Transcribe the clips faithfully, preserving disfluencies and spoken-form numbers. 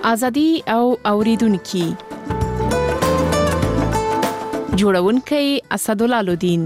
ازادي او اوریدونکو جوړونکي اسدالله لودین.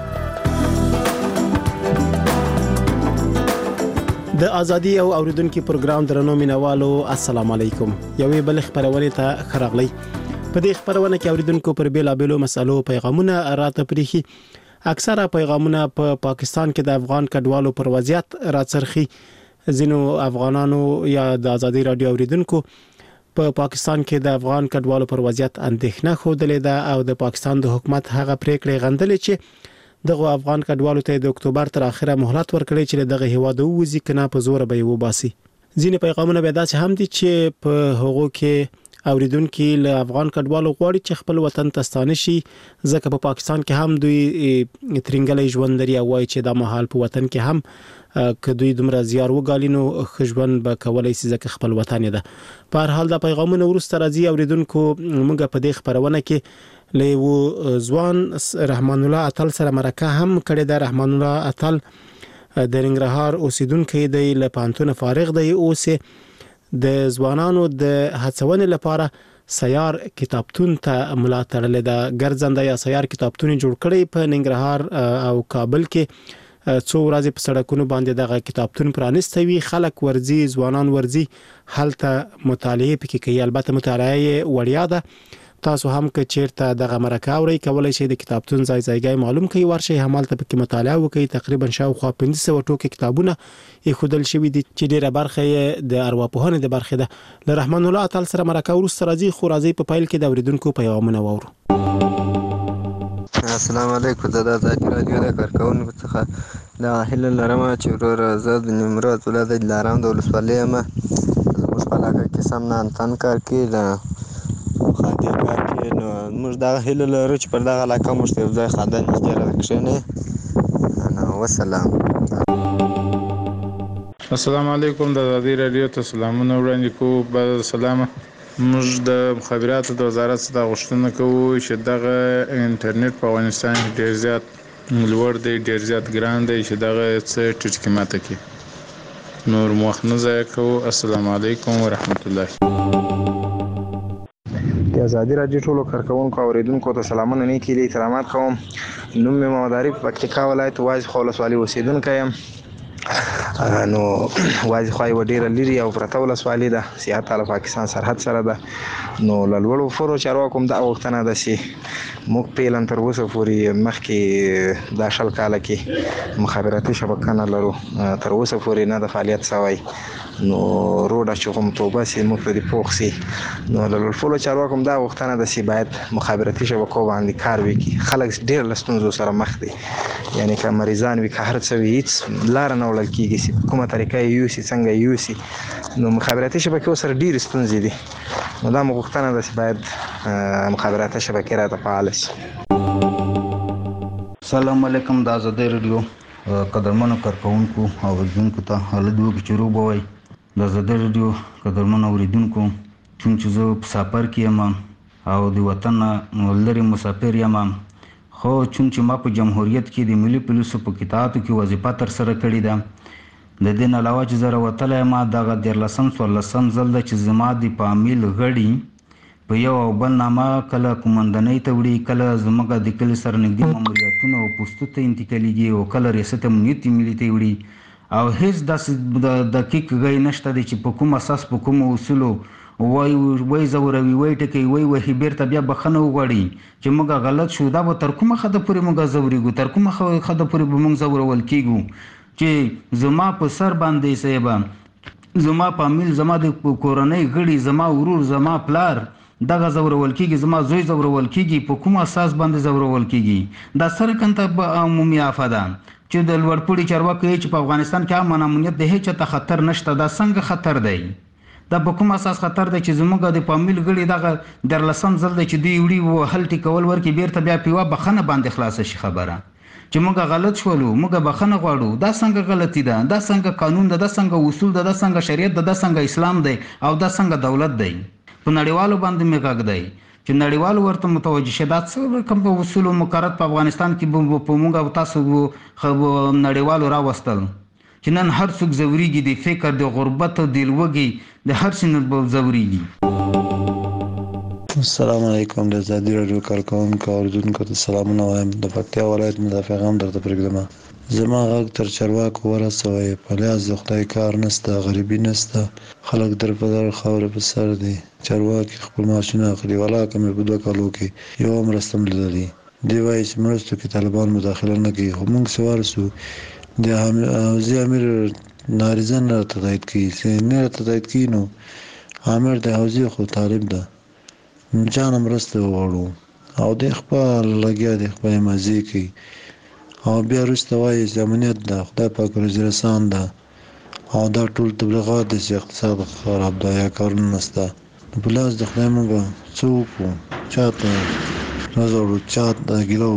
د ازادي او اوریدونکو پروګرام درنو مینوالو السلام علیکم. یوې بل خبرونه ته خراغلی. په دې خبرونه کې اوریدونکو پر بیل بیلو مسالو پیغامونه راته پریخي. اکثره پیغامونه په پا پاکستان کې د افغان کډوالو پر وضعیت راڅرخي. ځینو افغانانو یا د ازادي رادیو اوریدونکو په پا پاکستان کې د افغان کډوالو پر وضعیت اندېښنه خوده ده او د پاکستان د حکومت هغه پریکړې غندلې چې دغه افغان کډوالو ته د اکتوبر تر اخره مهلت ورکړي چې دغه هیواد ووزي کنه په زور به یو باسي. ځینې پیغامونه به داسې هم دي چې په هغو کې اوریدونکو له افغان کډوالو غواړي چې خپل وطن ته ستانه شي ځکه په پا پاکستان کې هم دوی ترنګلې ژوند لري او وايي چې د مهال په وطن کې هم که دوی دومره زیار وګالینو خجبن به کولای شي ځکه خپل وطن ده. په هر حال د پیغامونو ورسته راځي اوریدونکو موږ په دې خبرونه کې له و ځوان رحمان الله اتل سره مرکه هم کړې ده. رحمان الله اتل د رنګرهار اوسیدونکو دی له پانتون فارغ دی اوس د ځوانانو د هڅونې لپاره سیار کتابتون ته ملا تړلې ده. ګرځنده یا سیار کتابتون جوړ کړي په ننګرهار او کابل کې څو ورځې په سړکونو باندې دغه کتابتون پرانیستی وي. خلک ورزي ځوانان ورزي هلته مطالعه پکې کوي. البته مطالعه وړیا ده. تاسو هم که چیرته دغه مرکه اورئ کولای شئ د کتابتون ځای ځایګای معلوم کړئ ورشئ همالته پکې مطالعه وکړئ. تقریبا شاوخوا پنځه سوه ټوکې کتابونه ایښودل شوي دي چې ډیره برخه یې د ارواپوهنې د برخې ده. له رحمان الله اتل سره مرکه وروسته راځي خو راځي په پیل کې د اوریدونکو پیغامونه واورو. السلام علیکم. د ازادي رادیو د کارکونکو څخه د هیله لرم چې ورور زه د نیمروز ولایت د دلارام د ولسوالۍ یم. زموږ په علاقه کې سم نه انتن کار کوي د خادي کار کوي نو موږ دغه هیله لرو چې پر دغه علاقه موږ ته یو ځای خاده نږدې راکښېني. نو وسلام. السلام علیکم. د ازادي رادیو ته سلامونه وړاندې کوو. بعد السلام. موږ د مخابراتو د وزارت څخه غوښتنه کوو چې دغه انټرنیټ په افغانستان کې ډیر زیات لوړ دی، ډیر زیات ګران دی چې دغه څه ټیټ قیمته کې نور وخت نه ضایع کوو. السلام علیکم ورحمت الله. د ازادي رادیو ټولو کارکونکو او اوریدونکو ته سلامونه نیکې دي احترامات کوم. نوم مې محمد عارف پکتیکا ولایت وایز خو ولسوالۍ اوسیدونکی یم. نو وایي خو یو ډیره لري او پرته ولسوالۍ ده سیاحت له پاکستان سرحد سره ده. نو له لوړو فرو چارواکو هم دا غوښتنه ده چې موږ فعلا تر اوسه پورې مخکې دا شل کاله کې مخابراتي شبکه نه لرو، تر اوسه پورې نه د فعالیت سوی. نو روډ چې کوم توبه سي موږ ته د پوښ سي. نو له لوړو فرو چارواکو هم دا غوښتنه ده چې باید مخابراتي شبکو باندې کار وکړي. خلک ډیر له ستونزو سره مخ دي، یعنی که مریضان وي که هر څه وي هیڅ لاره نه وړل کېږي چې کومه طریقه یې یوسي څنګه یوسي. نو مخابراتي شبکې سره ډېرې ستونزې دي. نو دا مو غوښتنه ده چې باید مخابراتي شبکې راته فعاله شي. السلام علیکم. د ازادي رادیو قدرمنو کارکونکو او اوریدونکو ته هله دوه کې چرو بوي. د ازادي رادیو قدرمنو اوریدونکو چې زه په سفر کې یم او د وطن لري مسافر یم، خو چې ما په جمهوریت کې د ملي پولیسو په قطاعاتو کې وظیفه تر سره کړې ده. د دې علاوه چې زه راوتلی یم دغه دیارلسم څوارلسم ځل ده چې زما د فامیل غړي په یو او بل نامه کله قومندنۍ ته وړي، کله زموږ د کلي سره نږدې ماموریتونه او پوستو ته انتقالیږي او کله ریاست امنیت ملي ته وړي. او هیڅ داسې دقیق غی نشته دی چې په کوم اساس په کوم اصولو وای وای زوروي وای ټکی وای وای بیرته بیا بخنه وغواړي چې موږ غلط شو. دا به تر کومه خده پورې موږ زوريګو، تر کومه خده پورې به موږ زورول کیږو چې زما په سر باندې سیبه زما فامیل زما د کورنۍ غړي زما ورور زما پلار دغه زورول کیږي، زما زوی زورول کیږي. په کوم اساس باندې زورول کیږي؟ دا سره کنته عمومي افاده چې د لوړپوړي چارواکي چې په افغانستان کې امن امنیت د هیڅ ته خطر نشته. دا څنګه خطر دی؟ دا په کوم اساس خطر دی چې زموږ د فامیل غړي دغه درلسم ځل دی چې دوی وړي و هل ټیکول ورکي بیرته بیا پیوا بخنه باندې خلاص شي خبره چې موږ غلط شولو موږ بخنه غواړو. دا څنګه غلطی ده؟ دا څنګه قانون ده؟ دا څنګه اصول ده؟ دا څنګه شریعت ده؟ دا څنګه اسلام دی او دا څنګه دولت دی؟ په نړیوالو باندې مې غږ دی چې نړیوال ورته متوجه شه. دا څه کوم اصول مقررات په افغانستان کې په موږ او تاسو خو نړیوالو راوستل چې نن هر څوک ځورېږي د فکر د غربت او د لوږې د هر څه نه به ځورېږي. السلام علیکم. د ازادي راډیو کارکوونکو او اوریدونکو ته سلامونه وایم. د پکتیا ولایت مدافع هم درته پرېږدم. زما غږ تر چارواکو ورسوئ. په لیاز د خدای کار نسته، غریبي نسته، خلک در په در خاورې په سر دي. چارواکي خپل معاشونه اخلي. ولاکه مې په دوه کالو کې یوه مرسته هم لیدلې. دوی وایي چې مرستو کې طالبان مداخله نه کوي، خو موږ چې ورسو د حوزې امیر ناریزه نه راته تایید کوي. چې نه راته تایید کوي نو امیر د حوزې خو طالب ده، جانه مرسته وغواړو او دی خپل لګیا دی، خپلې مزې کوي او بیا وروسته وایي چې امنیت ده، خدای پاک وزیرستان ده او دا ټول تبلیغات دي چې اقتصاد خراب ده یا کارونه نشته. نو په لاس د خدای موږ څه وکړو؟ چا ته وځوړو؟ چا ته ګیله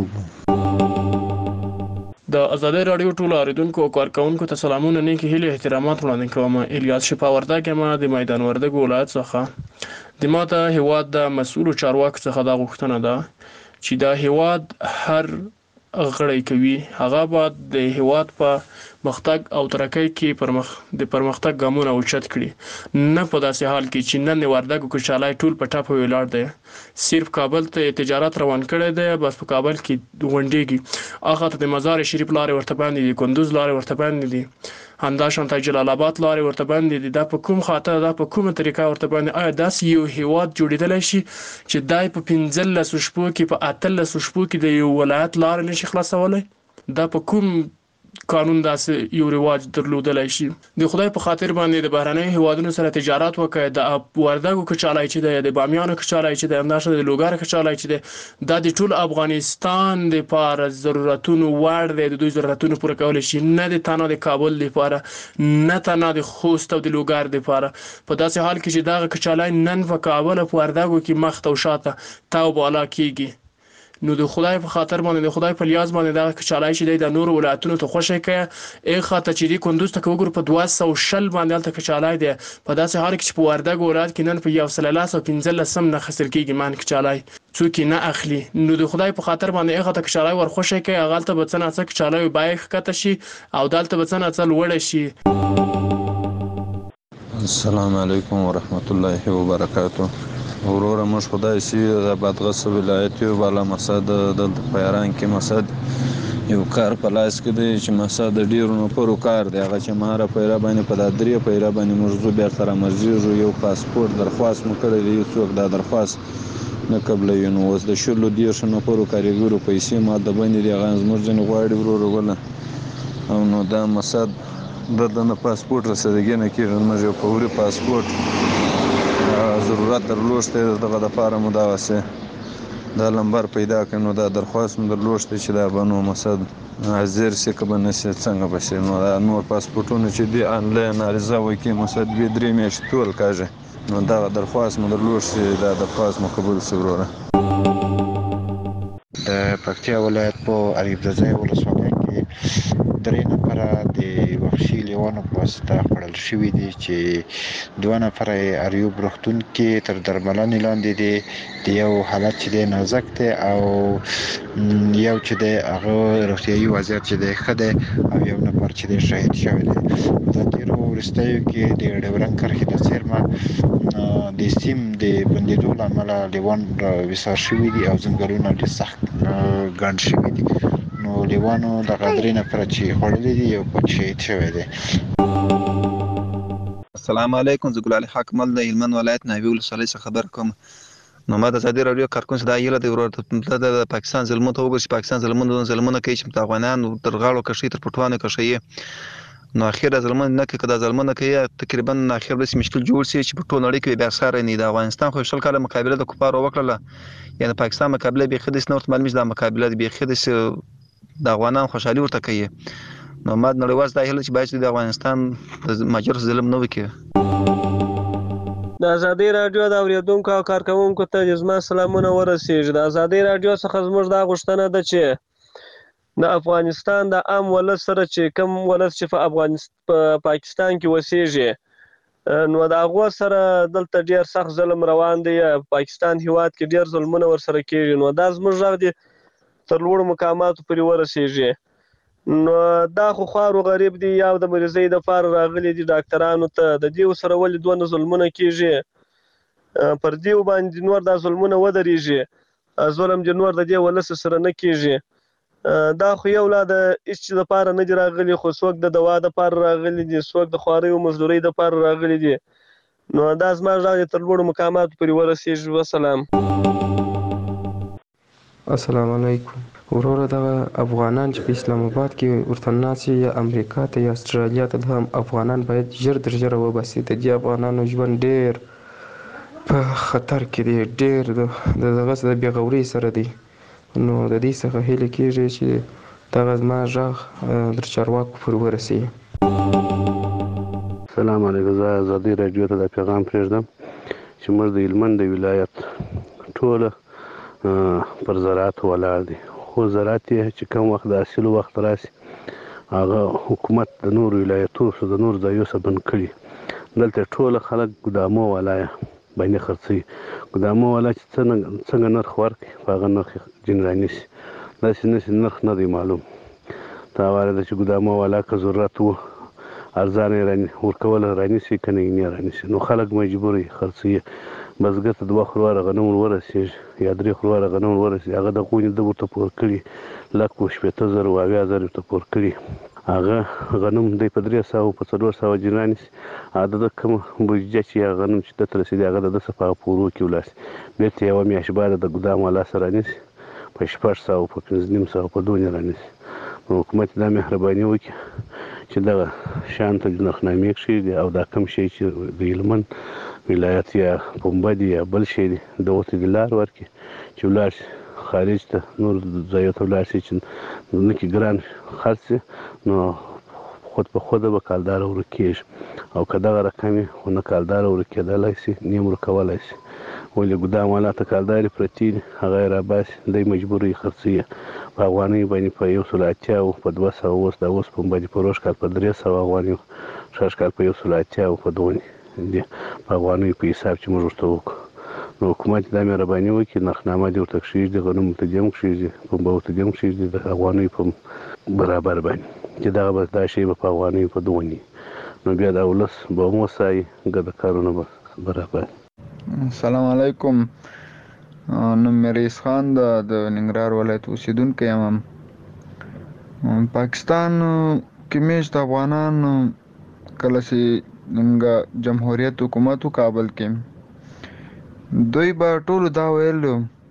وکړو؟ د ازادي راډیو ټول اوریدونکو او کارکوونکو ته سلامونه، نیکې هیلې، احترامات وړاندې کوم. الیاس شفا وردګ یم د میدان وردګ ولایت څخه. د ما د هیواد د مسؤلو چارواکو څخه دا غوښتنه ده چې دا هیواد هر غړی کوي هغه باید د هیواد په مختګ او ترقۍ کې پرمخ د پرمختګ ګامونه اوچت کړي، نه په داسې حال کې چې نن وردګ کوچالای ټول په ټاپ ویلاړ دی، صرف کابل ته تجارت روان کړی دی، بس په کابل کې غونډېږي، هغه ته د مزار شریف لارې ورته باندې دي، کندوز لارې ورته باندې دي، همداشان ته جلال آباد لارې ورته باندې دي. دا په کوم خاطر، دا په کومه طریقه ورته باندې آیا داسې یو هیواد جوړېدلی شي چې دای په پنځلسو شپو کې په اتلسو شپو کې د یو ولایت لارې نشي خلاصولی؟ دا په کوم قانون داسې یو رواج درلودلی شي؟ د خدای په خاطر باندې د بهرنیو هیوادونو سره تجارت وکړئ. د وردګو کچالای چې دی، د بامیانو کچالای چې دی، همداشان د لوګر کچالای چې دی، دا د ټول افغانستان دپاره ضرورتونو وړ دی، د دوی ضرورتونو پوره کولی شي، نه د تنها د کابل دپاره، نه تنها د خوست او د لوګر دپاره. په داسې حال کې چې دغه کچالای نن په کابل او په وردګو کې مخ او شاته تاو بالا کېږي، نو د خدای په خاطر باندې، د خدای په لیاز باندې دغه کچالای چې دی د نورو ولایتونو ته خوشی کوي. ای خاطر چې دی کندوز ته وګورو په دوه سوه شل باندې هلته کچالای دی، په داسې حال کې چې په وردګ ولایت کې نن په یو سل لس او پنځلسم نه اخیستل کېږي من کچالای، څوک یې نه اخلي. نو د خدای په خاطر باندې ای خاطر کچالای ور خوشی کوي، هغه هلته به څه نه څه کچالای بیه ښکته شي او دلته به څه نه څه لوړه شي. السلام علیکم ورحمت الله وبرکاته. وروره موږ خدای سي د بادغیس ولایت یو بالا مسد دلته په ایران کې مسد یو کار په لاس کې دی چې مسد ډیرو نفرو کار دی، هغه چې مهاره پیره باندې په دا درې پیره باندې موږ زو بیرته رامزیږو، یو پاسپورت درخواست مو کړی دی، یو څوک دا درخواست نه قبلوي. نو اوس د شلو دیرشو نفرو کارګرو پیسې ماده باندې دي، هغه زموږ ځینې غواړي وروره ګله، او نو دا مسد دلته نه پاسپورت رسیدګي نه کېږي. موږ یو فوري پاسپورت ضرورت درلود دی، دغه دپاره مو دغسې دا لمبر پیدا کړي، نو دا درخواست مو درلود دی چې دا به نو مسد حاضر شي که به نه شي، څنګه به شي. نو دا نور پاسپورټونه چې دي آنلاین عریضه وکړي، مسد دوې درې میاشتې ټول کېږي، نو دغه درخواست مو درلود شي، دا درخواست مو قبول شي. وروره د پکتیا ولایت په اریب ځای ولسوالۍ کې درې نفره د وحشي لیوانو په واسطه خوړل شوي دي، چې دوه نفره یې اریوب روغتون کې تر درملنې لاندې دي، د یو حالت چې دی نازک دی او یو چې دی هغه روغتیایي وضعیت چې دی ښه دی، او یو نفر چې دی شهید شوی دی. د تېرو وروستیو کې د ډیورنډ کرښې د څیرمه د سیم د بندېدو له امله لیوان ویسار شوي دي او ځنګلونه ډېر سخت ګڼ شوي دي. نو لیوانو دغه درې نفره چې خوړلي دي، یو پټ شهید شوی دی. السلام علیکم. زه ګلالي حاکمل د هلمند ولایت ناوې ولسوالۍ څخه خبر کوم. نو ما د ازادي راډیو کارکون څخه دا هیله دی ورور د پاکستان ظلمونو ته وګورئ چې پاکستان ظلمونه ظلمونه کوي چې د افغانانو تر غاړو کشوي، تر پټوانو کشوي. نو اخر د ظلمونه نه کوي، که د ظلمونه کوي تقریبا اخر داسې مشکل جوړ شي چې په ټول نړۍ کې بیا ساری نه. د افغانستان خو شل کاله مقابله د کفارو وکړله، یعنې پاکستان مقابله بیخي داسې نه ورته معلومېږي چې دا مقابله بیخي داسې د افغانانو خوشحالي ورته کوي. نو ما د نړیوال دا هیله چې باید چې د افغانستان د مهاجرو ظلم نه وکړي. د ازادي راډیو د اورېدونکو او کارکوونکو ته زما سلامونه ورسیږي. د ازادي راډیو څخه زموږ دا غوښتنه ده چې د افغانستان د عام ولس سره چې کوم ولس چې په افغانستان په پاکستان کې اوسېږي، نو د هغو سره دلته ډېر سخت ظلم روان دی. پاکستان هیواد کې ډېر ظلمونه ورسره کېږي. نو دا زموږ غږ دی تر لوړو مقاماتو پورې ورسیږي. نو دا خو خوارو غریب دي یا د مریضۍ دپاره راغلي دي ډاکټرانو ته، د دې سره ولې دونه ظلمونه کېږي، پر دې باندې نور دا ظلمونه ودرېږي، ظلم دې نور د دې ولس سره نه کېږي. دا خو یو لا د هېڅ چي دپاره نه دي راغلي، خو څوک د دوا دپاره راغلي دي، څوک د خوارۍ او مزدورۍ دپاره راغلي دي. نو دا زما غږ دې تر لوړو مقاماتو پورې ورسېږي. وسلام. السلام علیکم. وروره دغه افغانان چې په اسلام آباد کې ورته ناست یا امریکا ته یا استرالیا ته، هم افغانان باید ژر تر ژره وباسي. د دې افغانانو ژوند ډېر په خطر کې دی، ډېر د دغه د بېغورۍ سره دی. نو د دې څخه هیله کېږي چې دغه زما غږ در چارواکو پورې ورسوي. سلام علیکم. زه ازادي راډیو ته دا پیغام پرېږدم چې موږ د هلمند د ولایت ټوله پر زراعت ولاړ دي، خو زراعت یې چې کوم وخت د حاصلو وخت راسي هغه حکومت د نورو ولایتونو د نورو ځایو څخه بند کړي. دلته ټوله خلک ګدامو والا باندې خرڅوي. ګدامو والا چې څنګه څنګه نرخ ورکړي په هغه نرخ جن رانیسي، داسې نسي نرخ نه دی معلوم. دا واره ده چې ګدامو والا که ضرورت و ارزانه یې ورکول رانیسي، که نه یې نه رانیسي، نو خلک مجبور یې خرڅوي. بزګر ته دوه خرواره غنم ورورسېږي یا درې خرواره غنم ورورسېږي، هغه د غونې ده ورته پور کړي، لک و شپېته زره و اویا زره ورته پور کړي. هغه غنم دی په درې سوه په څلور سوه جن رانیسي، هغه د کومه بودیجه چې هغه غنم چې ده ته رسېدي هغه د ده څه په هغه پورو کې ولاړ سي، بېرته یوه میاشت بعده د ګدام والا سره رانیسي په شپږ سوه په پنځه نیم سوه په دونې رانیسي. نو حکومت دا مهرباني وکړي چې دغه شیان ته نرخنامې کښېږدي او دا کوم شی چې د هلمند ولایت یا پنبه دي یا بل شی دي دغو ته دې لار ورکړي چې ولاړ شي خارج ته، نور ځایو ته ولاړ شي چې نه کې ګران خرڅ شي، نو خود په خوده به کالداره ورک کېږي. او که دغه رقم یې خو نه کالداره ورک کېدلی شي نه یې ورکولی شي، ولې ګدام والا ته کالدارې پرتې دي، هغه یې راباسي، دی مجبور یې خرڅوي په افغانۍ باندې په یو سل اتیا په دوه سوه. اوس دا اوس پنبه دي په روږ کال په درې سوه افغانۍ، شاش کال په یو سل اتیا په دونې دي په افغانیو په حساب چې موږ ورته وکړو. نو حکومت دا مهرباني وکړي نرخنامه دې ورته کښېږدي، غنمو ته دې هم کښېږدي، پنبه ورته دې هم کښېږدي د افغانیو په برابر باندې، چې دغه به دا شی به په افغانیو په دونې، نو بیا دا ولس به هم وسایي، که د کارونه به برابر. السلام علیکم. نوم مې رئیس خان ده، د ننګرهار ولایت اوسېدونکی یم. پاکستان کې مېشت افغانان کله چې زموږ جمهوریت حکومت و کابل کې، دوی به ټولو دا ویل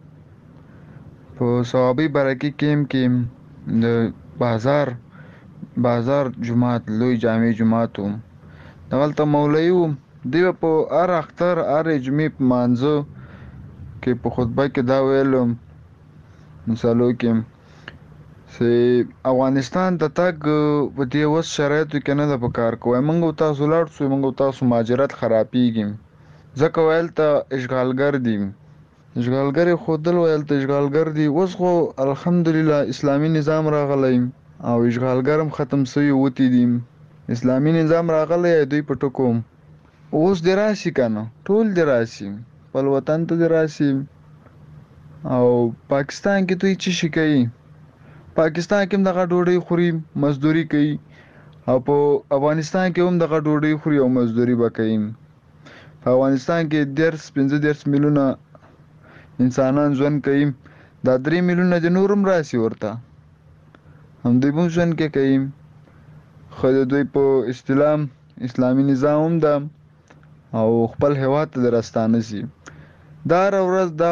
په صوابۍ برکي کیم کې د بازار بازار جومات لوی جامع جومات و، دغلته مولوي و، دوی به په هر اختر هر جمعې په مانځه کې په خطبه کې دا ویل مثالو کې چې افغانستان ته تګ په دې اوس شرایطو کې نه ده په کار کوی، موږ تاسو لاړ شو، موږ تاسو مهاجرت خرابېږي، ځکه ویل ته اشغالګر دي، اشغالګر یې ښودل، ویل ته اشغالګر دي. اوس خو الحمدلله اسلامي نظام راغلی او اشغالګر هم ختم سوي وتي دي، اسلامي نظام راغلی دوی په ټکو. اوس دې راشي که نه، ټول دې راشي، خپل وطن ته دې راشي. او پاکستان کې دوی څه شي کوي؟ پاکستان کې هم دغه ډوډۍ خوري، مزدوري کوي، او په افغانستان کې هم دغه ډوډۍ خوري او مزدوري به کوي. په افغانستان کې دېرش پنځه دېرش میلیونه انسانان ژوند کوي، دا درې میلیونه د نور هم راسي ورته، همدوی به هم ژوند کې کوي. خو د دوی په اصطلاح اسلامي نظام هم ده او خپل هېواد ته د راستانه شي. دا هره ورځ دا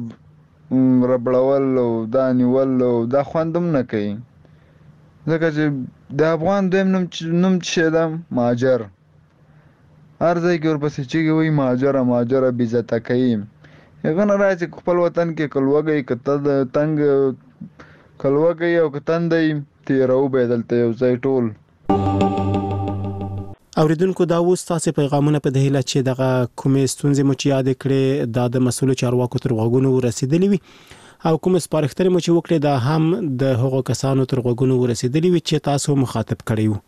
ربړول او دا نیول او دا خوند هم نه کوي، ځکه چې د افغان دویم نوم نوم څه شی ده؟ مهاجر. هر ځای کې ورپسې چیغې وایي مهاجره مهاجره، بې عزته کوي. هغه نه رایي چې خپل وطن کې که لوږی که تنګ که لوږی او که تندی تېروو به یې دلته یو ځای ټول. اوریدونکو دا اوس تاسو پیغامونه په دهیله چې دغه کومې ستونزې مو چې یاد کړې دا د مسؤل چارواکو تر غوږونو ورسېدلې وي او کوم سپارښتنې مو چې وکړې دا هم د هغو کسانو تر غوږونو ورسېدلې وي چې تاسو مخاطب کړی وو.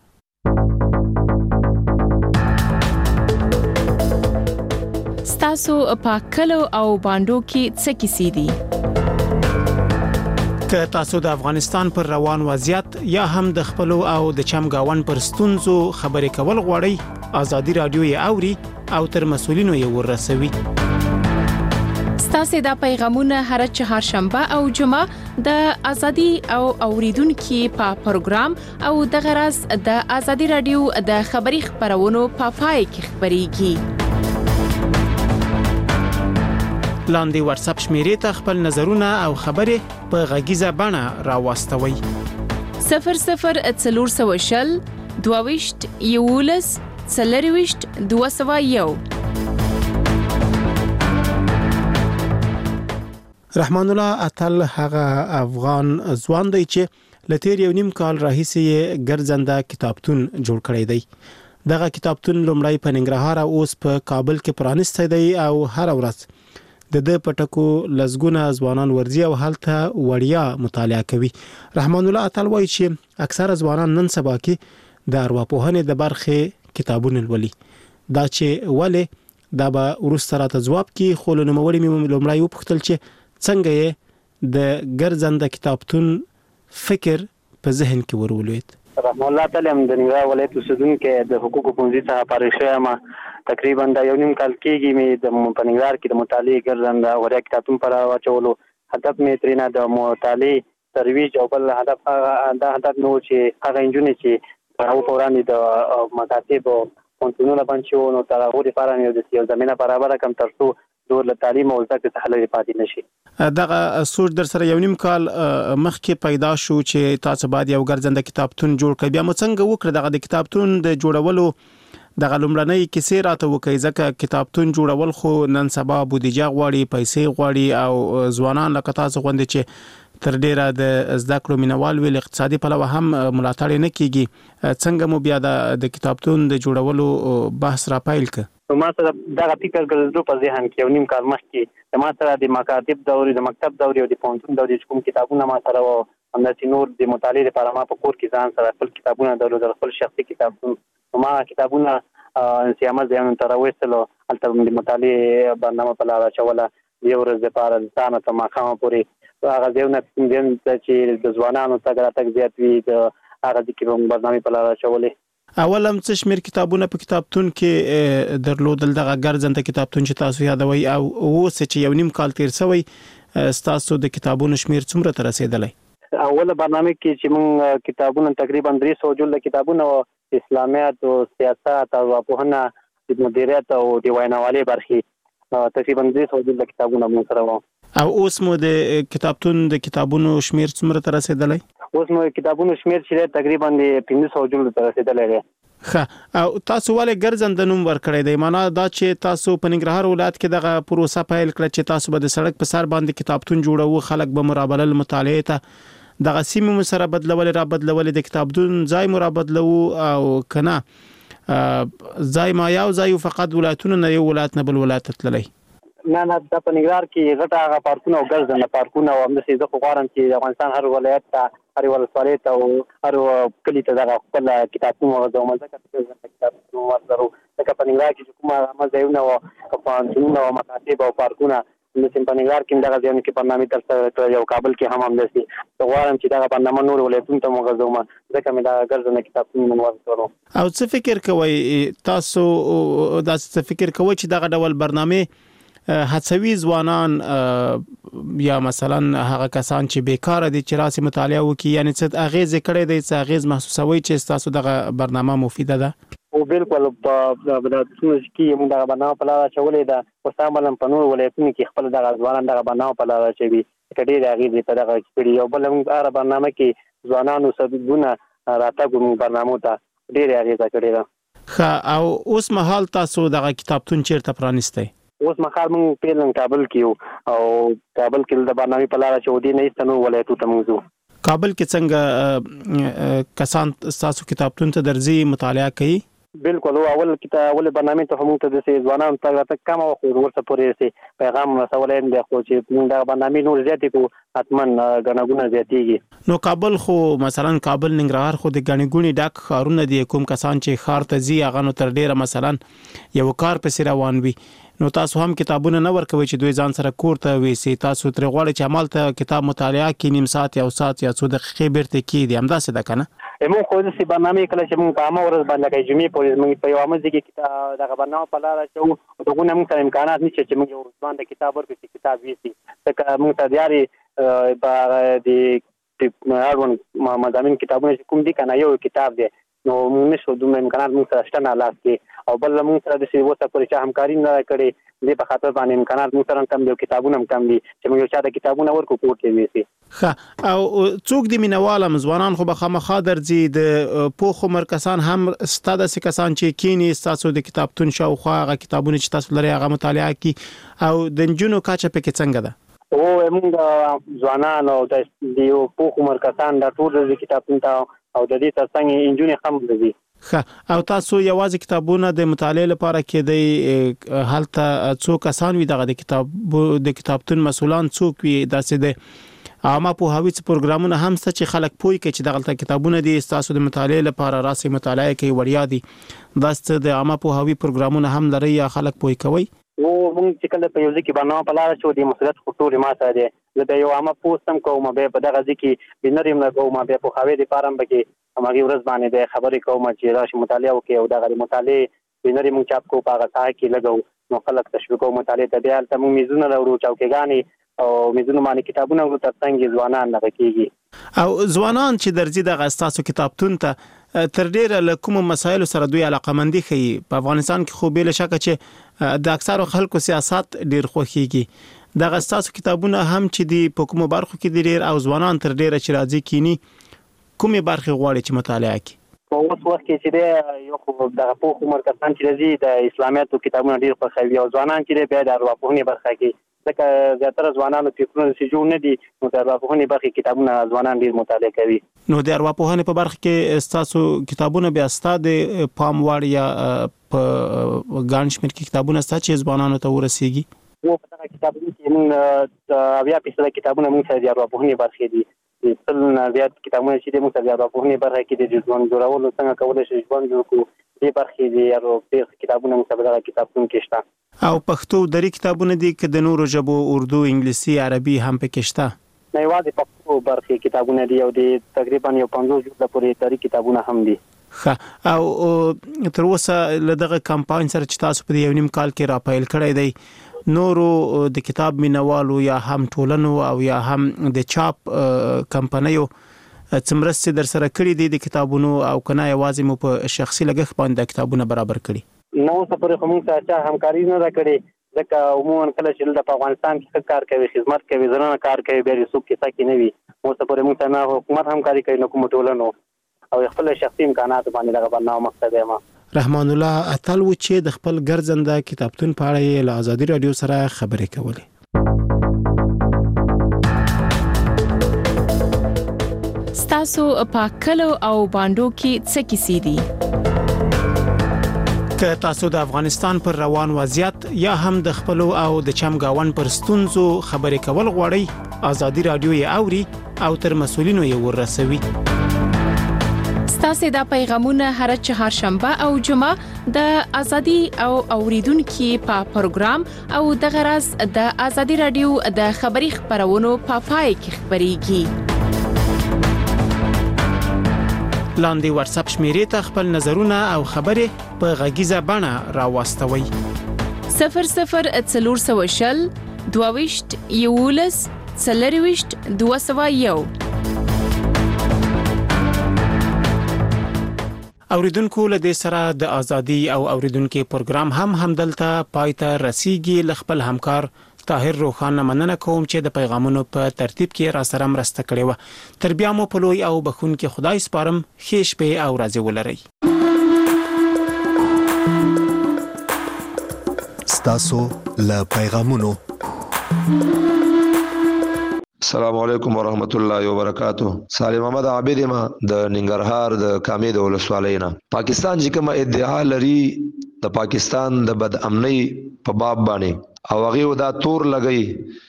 ستاسو په کلو او باندو کې څه کیسې دي؟ که تاسو د افغانستان پر روان وضعیت یا هم د خپل او د چمګاون پر ستونزو خبرې کول غواړئ ازادي رادیو یې اوري او تر مسولینو یې ورسوي. ستاسو د پیغامونه هر چهارشنبه او جمعه د ازادي او اوریدونکو په پروګرام او د غرض د ازادي رادیو د خبري خبرونو په پای کې خبريږي. لاندې واتس اپ شمیرې ته خپل نظرونه او خبرې په غږیزه بڼه راوستوي. صفر صفر څلور سوه شل دوه ویشت یولس څلور ویشت دوه سوه یو. رحمان الله اتل هغه افغان ځوان دی چې لتیر یو نیم کال راهیسې ګرځنده کتابتون جوړ کړی دی. دغه کتابتون لومړی په ننګرهار او اوس په کابل کې پرانیستی دی او هر ورځ د د پټکو لزګونه ځوانان ورځي او هلته وړیا مطالعه کوي. رحمان الله اتل وایي چې اکثره ځوانان نن سبا کې د ارواپوهنې د برخې کتابونه لولي. دا چې ولې دا به ورسته راته ځواب کې خو نوموړي مې لومړی وپوښتل چې څنګه یې د ګرځنده کتابتون فکر په ذهن کې ورولید. رحمان الله تعالی هم د ننګرهار ولایت اوسیدونکی د حقوقو پوهنځي څخه فارغ شوی یم. تقریبا د یو نیم کال کېږي مې د په ننګرهار کې د مطالعې ګرځنده وړیا کتابتون پر واچولو. هدف مې ترېنه د مطالعې ترویج او بل هدف دا هدف نو چې هغه نجونې چې هغو په وړاندې د مکاتب او پوهنتونونه بند شوي نو تر هغو لپاره مې یو زمینه برابره کړم تر څو دور له تعلیم او زده کړې څخه لرې پاتې نشي. دغه سوچ در سره یو نیم کال مخکې پیدا شو چې تاسو باید یو ګرځنده کتابتون جوړ کړئ. بیا مو څنګه وکړه دغه د کتابتون د جوړولو دغه لومړنۍ کیسې راته وکړئ ځکه کتابتون جوړول خو نن سبا بودیجه غواړي، پیسې غواړي او ځوانان لکه تاسو غوندې چې تر ډیره د زده کړو مینوال ویل اقتصادي پلوه هم ملاتړ نه کیږي. څنګه مو بیا د کتابتون د جوړولو بحث را پیل کړ؟ ما سره دغه فکر ګرځېدو په ذهن کې یو نیم کال مخکې د ما سره د مکاتب دورې د مکتب دورې او د پوهنتون دورې کوم کتابونه ما سره وو. همداسې نور د مطالعې لپاره ما په کور کې ځان سره خپل کتابونه درلودل، خپل شخصي کتابتون. ما کتابونه انسیامه ځایونو ته راویستلو، هلته د مطالعې برنامه په لاره اچوله د یو ورځ دپاره د سهار تر ماښامه پورې. هغه ځایونه چې د ځوانانو تګ راتګ زیات وي د هغه ځای کې به برنامې په لاره اچولې. اول هم څه شمېر کتابونه په کتابتون کې درلودل دغه ګرځنده کتابتون چې تاسو یادوي او اوس چې یو نیم کال تیر شوی ستاسو د کتابونو شمېر څومره ته رسیدلی؟ اوله برنامه کې چې موږ کتابونه تقریبا درې سوه جلده کتابونه و، اسلامیات او سیاست او ارواپوهنه، د مدیریت او د ویناوالۍ برخې، تقریبا درې سوه جلده کتابونه موږ سره و. او اوس مو د کتابتون د کتابونو شمېر څومره ته رسیدلی؟ اوس مو کتابونو شمېر چې تقریبا د پنځه سوه جلدو ته رسیدلی دی. ښه، او تاسو ولې ګرځنده نوم ورکړی دی؟ معنا دا چې تاسو په ننګرهار ولایت کې دغه پروسه پیل کړه چې تاسو به د سړک په سر باندې کتابتون جوړوو، خلک به مرابلل مطالعې ته، دغه سیمې مو سره بدلولې را بدلولې، د کتابتون ځای مو را بدلوو او که نه ځای ما یو ځای فقط ولایتونه نه یو ولایت نه بل ولایت ته تللی؟ نه نه دا په ننګرهار کې غټه هغه پارکونه او ګرځنده پارکونه او همداسې زه خو غواړم چې د افغانستان هر ولایت ته، هر ولسوالۍ ته او هر کلي ته دغه خپل کتابتون وغځوم، ځکه چې ګرځنده کتابتون ورلرو. ځکه په ننګرهار کې چې کومه عامه ځایونه وو، پوهنتونونه او مکاتب او پارکونه، همداسې په ننګرهار کې دغه ځایونو کې برنامې ترسره کړی او کابل کې هم همداسې. زه غواړم چې دغه برنامه نور ولایتونو ته وغځوم، ځکه مې دغه ګرځنده کتابتون ورکړو. او څه فکر کوئ تاسو داسې څه فکر کوئ چې دغه ډول برنامې هڅوي ځوانان یا مثلا هغه کسان چې بیکاره دي چې راسي مطالعه وکړي، یعنی څه اغیز کړی دی، څه اغیز محسوسوي چې تاسو دغه برنامه مفیده ده؟ او بالکل په ولایتونو کې موږ دغه برنامه په لاره اچولې ده. اوس عملاً په نورو ولایتونو کې خپل دغه ځوانان دغه برنامه په لاره اچوي، که ډېرې اغیزې په دغه کې کړي. او بله موږ هره برنامه کې ځوانانو سببونه راتګ موږ برنامو ته ډېرې اغیزه کړې ده. ښه، او اوس مهال تاسو دغه کتابتون چیرته پرانیستی؟ اوس مهال موږ پیلن کابل کې یو او کابل کې د برنامې په لاره چې ودې نه ایسته نور ولایتو ته موږ ځو. کابل کې څنګه کسان تاسو کتابتون ته درځي مطالعه کوي؟ بالکل، اول کتاب اول برنامې ته موږ ته د ځوانانو تګ راتګ کم او ورته پورې سي پیغام رسولای نه خو چې موږ د برنامې نور زیاتې کو حتما غنغونه زیاتېږي. نو کابل خو مثلا کابل ننګرهار خو د غنغونی ډاک خارونه دي، کوم کسان چې خار ته ځي هغه نو تر ډیره مثلا یو کار په سر روان وي، نو تاسو هم کتابونه نه ورکوي چې دوی ځان سره کور ته وېسي، تاسو تر غواړئ چې عمل ته کتاب مطالعه کې نیم ساعت یا ساعت یا څو دقیقې بیرته کېږي، همداسې ده که نه؟ موږ خو داسې برنامې کله چې موږ په عامه ورځ باندې لکه جمعې پورې موږ په یوه مزد کې کتاب دغه برنامه په لاره اچوو، دغونه موږ سره امکانات نشته چې موږ یو ځوان د کتاب ورکړو چې کتاب ویسي، ځکه موږ ته دیارې په د اړوند مضامین کتابونه چې کوم دي که نه یو کتاب دی، نو موږ نشو دومره امکانات موږ سره شته نه لاس کې، او بل موږ سره داسې اوسه پورې چا همکاري نه ده کړې، دې په خاطر باندې امکانات موږ سره هم کم دي او کتابونه هم کم دي چې موږ یو چا ته کتابونه ورکړو کور کې ویسي. ښه، او څوک د مینوال هم ځوانان خو به خامخا درځي، د پوخ عمر کسان هم ستا داسې کسان چې کینی ستاسو د کتابتون شاوخوا هغه کتابونه چې تاسو لرئ هغه مطالعه کړي، او د نجونو کچه پکې څنګه ده؟ او موږ ځوانان او د یو پوخ عمر کسان دا ټول د کتابتون ته او د دې ترڅنګ انجونې هم دي. ښه، او تاسو یوازې کتابونه د مطالعې لپاره کېدی هلته څو کسان وي، دغه د کتاب د کتابتون مسؤلان څوک وي، داسې د عامه پوهاوي څه پروګرامونه هم شته چې خلک پوه کړي چې دغلته کتابونه دي ستاسو د مطالعې لپاره راسئ مطالعه کوي وړیا دي، داسې د عامه پوهاوي پروګرامونه هم لري یا خلک پوه کوي؟ او موږ چې کله په یو ځای کې برنامه په لاره شو د مسؤلیت خو ټولې ما سره دی، زه بیا یو عامه پوسټ هم کوم، بیا په دغه ځای کې بینر هم نه کوم، بیا پوهاوي دپاره هم پکې هماغې ورځ باندې بیا خبرې کوم چې راشي مطالعه وکړي، او دغه د مطالعې بینر موږ چاپ کوو، په هغه ساحه کې لګوو، نو خلک تشویق کوو مطالعې ته. بیا هلته موږ میزونه راوړو، چوکیګانې او میزونو باندې کتابونه وړو، ترڅنګ ځوانان دغه کېږي. او ځوانان چې درځي دغه ستاسو کتابتون ته تر ډیره له کومو مسایلو سره دوی علاقمندي ښیي؟ په افغانستان کې خو بې له شکه چې د اکثرو خلکو سیاست ډیر خوښیږي، دغه ستاسو کتابونه هم چې دي په کومو برخو کې دي ډیر، او ځوانان تر ډیره چې راځي کینی کومې برخې غواړي چې مطالعه کړي؟ په اوس وخت کې چې دی یو خو دغه پوخ عمر کسان چې راځي د اسلامیاتو کتابونه ډیر خوښوي، او ځوانان چې دی بیا د ارواپوهنې برخه کې، ځکه زیاتره ځوانانو فکرونه داسې جوړ نه دي، نو د ارواپوهنې برخې کتابونه ځوانان ډیر مطالعه کوي. نو د ارواپوهنې په برخه کې ستاسو کتابونه بیا ستا د پام وړ یا په ګڼ شمېر کې کتابونه ستا چې ځوانانو ته ورسیږي؟ او په دغه کتابونو کې موږ اویا فیصده کتابونه موږ سره د ارواپوهنې برخې دي، سل نه زیات کتابونه چې دي موږ سره د ارواپوهنې برخه کې د ژوند جوړولو څنګه کولی شي ژوند جوړ کړو، دې برخې دي ارواپوهنې کتابونه موږ سره دغه کتابتون کې شته. او پښتو دري کتابونه دي که د نورو ژبو اردو، انګلیسي، عربي هم پکې شته؟ نه، یوازې پښتو برخې کتابونه دي، او د تقریبا یو پنځوس جلده پورې دري کتابونه هم دي. ښه، او تر اوسه له دغه کمپاین سره چې تاسو په یو نیم کال کې راپیل کړی دی، نورو د کتاب مینوالو یا هم ټولنو او یا هم د چاپ کمپنیو څه مرستې در سره کړي دي د کتابونو، او که نه یوازې مو په شخصي لګښت باندې کتابونه برابر کړي؟ نو اوسه پورې خو موږ سره چا همکاري نه ده کړې، ځکه عموما کله چې دلته په افغانستان کې ښه کار کوي، خدمت کوي، زرنه کار کوي، بیا څوک کیسه کې نه وي، اوسه پورې موږ سره نه حکومت همکاري کوي نه کومو ټولنو، او خپل شخصي امکاناتو باندې دغه برنامه مقصد یم. رحمان الله اتل و چې د خپل ګرځنده کتابتون په اړه یې له ازادي رادیو سره خبرې کولې. ستاسو په کلو او باندو کې څه کیسې دي؟ که تاسو د افغانستان پر روان وضعیت یا هم د خپل او د چمګاون پر ستونزو خبرې کول غواړئ، ازادي رادیو یې اوري او تر مسؤلینو یې ورسوي. ستاسو د پیغامونه هر چهارشنبه او جمعه د ازادي او اوریدونکو په پروګرام او د غرض د ازادي رادیو د خبري خبرونو په پای کې خبريږي. لاندې واتس اپ شمیرې ته خپل نظرونه او خبرې په غږیزه بڼه راوستوي. صفر صفر څلور سوه شل دوه ویشت یولس څلور ویشت دوه سوه یو. اوریدونکو له دې سره د ازادي او اوریدونکو پروګرام هم همدلته پایته رسیږي. ل خپل همکار طاهر روخان مننه کوم چې د پیغامونو په ترتیب کې را سره مرسته کړې و. تر بیا مو په لوی او بخون کې خدای سپارم. ښه شپه او ورځ ولرئ. ستاسو له پیغامونو. السلام علیکم ورحمت الله وبرکاتہ. سالم محمد عابد ما د ننګرهار د کامې د ولسوالۍ نه. پاکستان چې کومه ادعا لري د پاکستان د بد امنۍ په باب باندې او هغه دا تور لګئی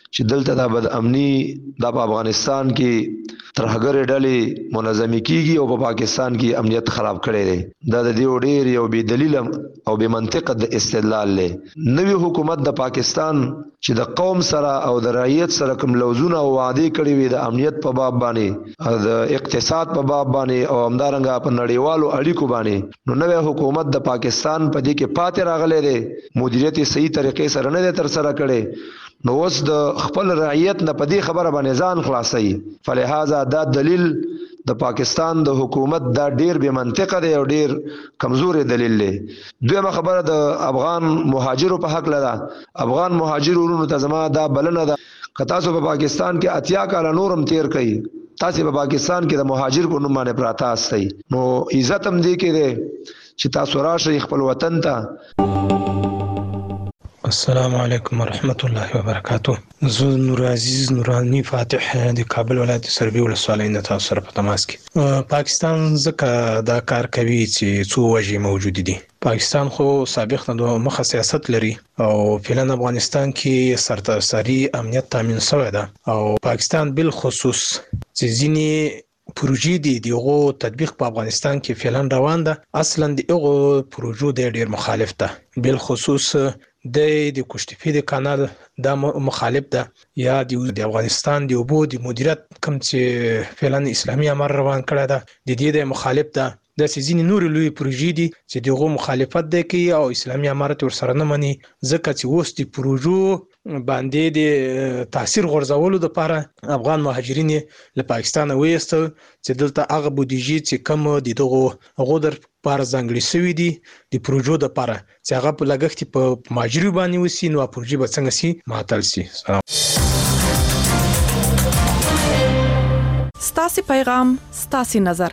چې دلته د بد امني د افغانستان کې ترهګر ډلې منظمي کیږي او په پاکستان کې امنیت خراب کړي دي دا د دې ډېر یو بې دلیل او بې منطقه د استدلال لې نوی حکومت د پاکستان چې د قوم سره او د رعیت سره کوم لوزونه او وعده کړي وي د امنیت په باب باندې د اقتصاد په باب باندې او همدارنګه په نړیوالو اړیکو باندې نو نوی حکومت د پاکستان په دې کې پاتې راغلی دی مدیریت صحیح طریقې سره نه تر سره کړي نو اوس د خپل رعیت نه په دې خبره باندې ځان خلاصي فلهذا دا دلیل د پاکستان د حکومت دا ډیر بې منطقه دی او ډیر کمزوري دلیل دی دویمه خبره د افغان مهاجرو په حق لده افغان مهاجرونو ته زما دا بلنه ده که تاسو په پاکستان کې اتیا کاله نورم تیر کړئ تاسو په پاکستان کې د مهاجر په نوم باندې پراته استئ نو عزت هم دی کې دی چې تاسو راشئ خپل وطن ته السلام علیکم ورحمت الله وبرکاته زه نور عزیز نورانی فاتح د کابل ولایت سربي ولسوالۍ نه تاسو سره په تماس کې پاکستان ځکه دا کار کوي چې څو وجې موجود دي پاکستان خو سابق نه دوه مخه سیاست لري او فعلا افغانستان کې سرتاسري امنیت تامین شوی ده او پاکستان بل خصوص چې ځینی پروژې دي دغه تطبیق په افغانستان کې فعلا روان ده اصلا دغه پروژو د ډیر مخالف ده بل خصوص د د کوشتفي د کانال د مخالف ده یا د افغانستان د اوبو د مدیریت کوم چې فعلا اسلامي امر روان کړی ده د دې د مخالف ده د سيزين نور لوی پروژې دي چې دغه مخالفت ده کوي او اسلامي امارت ورسره نه مني ځکه چې اوس د پروژو باندې د تاثیر غورځولو لپاره افغان مهاجرین له پاکستان وېستل چې دلته هغه بودیجې چې کم دي دغه غوډر پر ځنګړي سوي دي د پروژو لپاره چې هغه په لګښت په مهاجرو باندې وسی نو پروژې به څنګه سي معطل سي ستاسي پیغام ستاسي نظر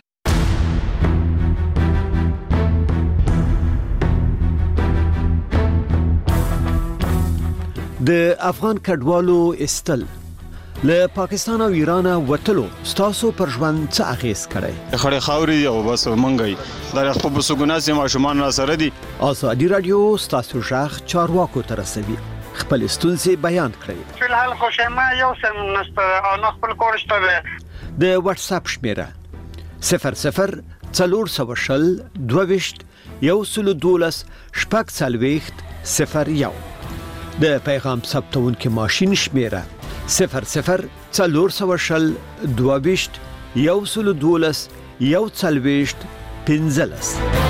د افغان کډوالو استل له پاکستان او ایران وټلو ستاسو پر ژوند څه اغیز کړي خړې خاوري او بس منګي دا خپل بسګوناس ما شومان را سره دي ازادي رادیو ستاسو ژغ چارواکو تر رسوي خپل ستونزې بیان کړئ فلحال خوشما یو سم نسته او خپل کورشته د واتس اپ شمیره صفر صفر څلور سوشل دوويشت یو سل دولس شپږ څلويخت صفر یو د پیغام ثبتونکو ماشين شمیره صفر صفر څلور سوشل دوويشت یو سل دولس یو څلويشت پنځلس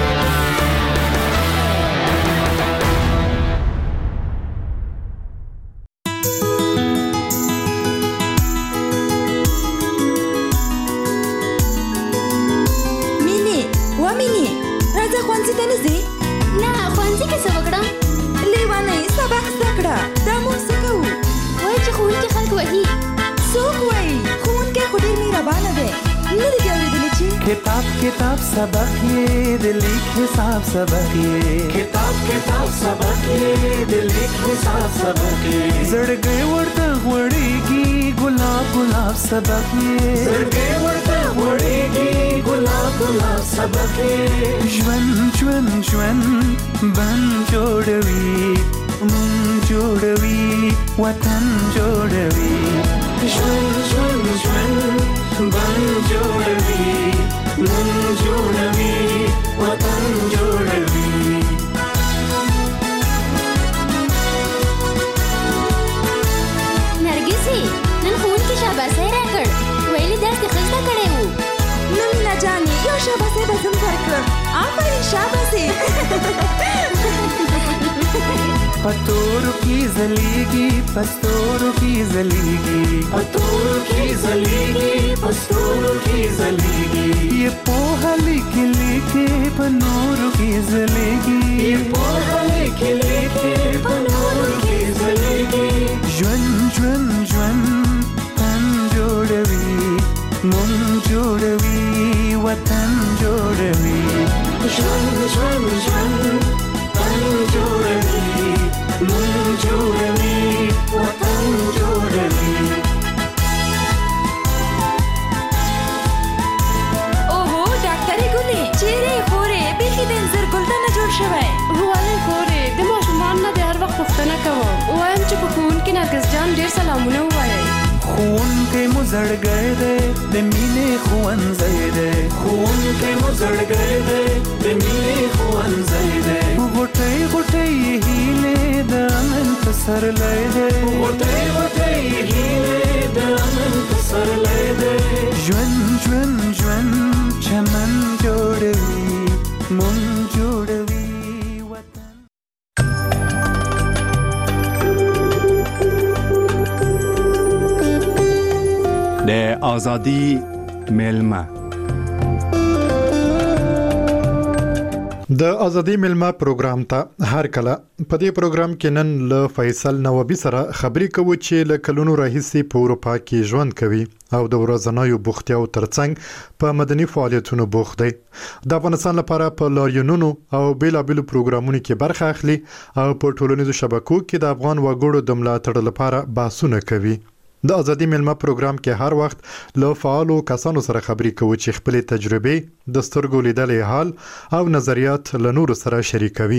किताब किताब सबक ये दिल हिसाब सबक ये किताब किताब सबक ये दिल हिसाब सबक ये जड़ गए वरता वड़ेगी गुलाब गुलाब सबक ये जड़ गए वरता वड़ेगी गुलाब गुलाब सबक ये ज्वन ज्वन ज्वन बन जोड़वी मन जोड़वी वतन जोड़वी ज्वन ज्वन ज्वन बन जोड़वी मन जोड़वी वतन जोड़वी नरगिसी नन खून की शाबाशी राकड़ वेली दर्स खस्ता करे हूँ नम न जाने यो शाबाशी बसम करकर आफरी शाबाशी पतोरू की जलीगी पस्तोरू की जलीगी पतोरू की जलीगी पस्तोरू की जलीगी ये पोहा लिखे लिखे पनोरू की जलेगी ये पोहा लिखे लिखे पनोरू की जलेगी ज्वन ज्वन ज्वन तन जोड़वी मन जोड़वी वतन जोड़वी ज्वन ज्वन ज्वन तन जोड़वी मन जोड़वी वतन जोड़वी ओहो डॉक्टर गुले चेहरे खोरे बेखी देंजर गुलदन जोड़ शवाय वाले खोरे दिमाग ښوونکی مو زړګی دی د مینې ښوونځی دی ښوونکی مو زړګی دی د مینې ښوونځی دی غوټۍ غوټۍ یې هیلې د امن پسرلی دی غوټۍ غوټۍ یې هیلې د امن پسرلی دی ژوند ژوند ژوند چمن جوړوي مونږ جوړوي د ازادي ملما د ازادي ملما پروګرام ته هر کله په دې پروګرام کې نن له فیصل نوابي سره خبرې کوو چې له کلونو راهیسې په اروپا کې ژوند کوي او د ورځنیو بوختیاو ترڅنګ په مدني فعالیتونو بوخت دی د افغانستان لپاره په لاریونونو او بیلابېلو پروګرامونو کې برخه اخلي او په ټولنیزو شبکو کې د افغان وګړو د ملاتړ لپاره بحثونه کوي د ازادي ملما پروګرام کې هر وخت له فعالو کسانو سره خبرې کوو چې خپل تجربې د سترګو لیدلې حال او نظریات له نورو سره شریکوي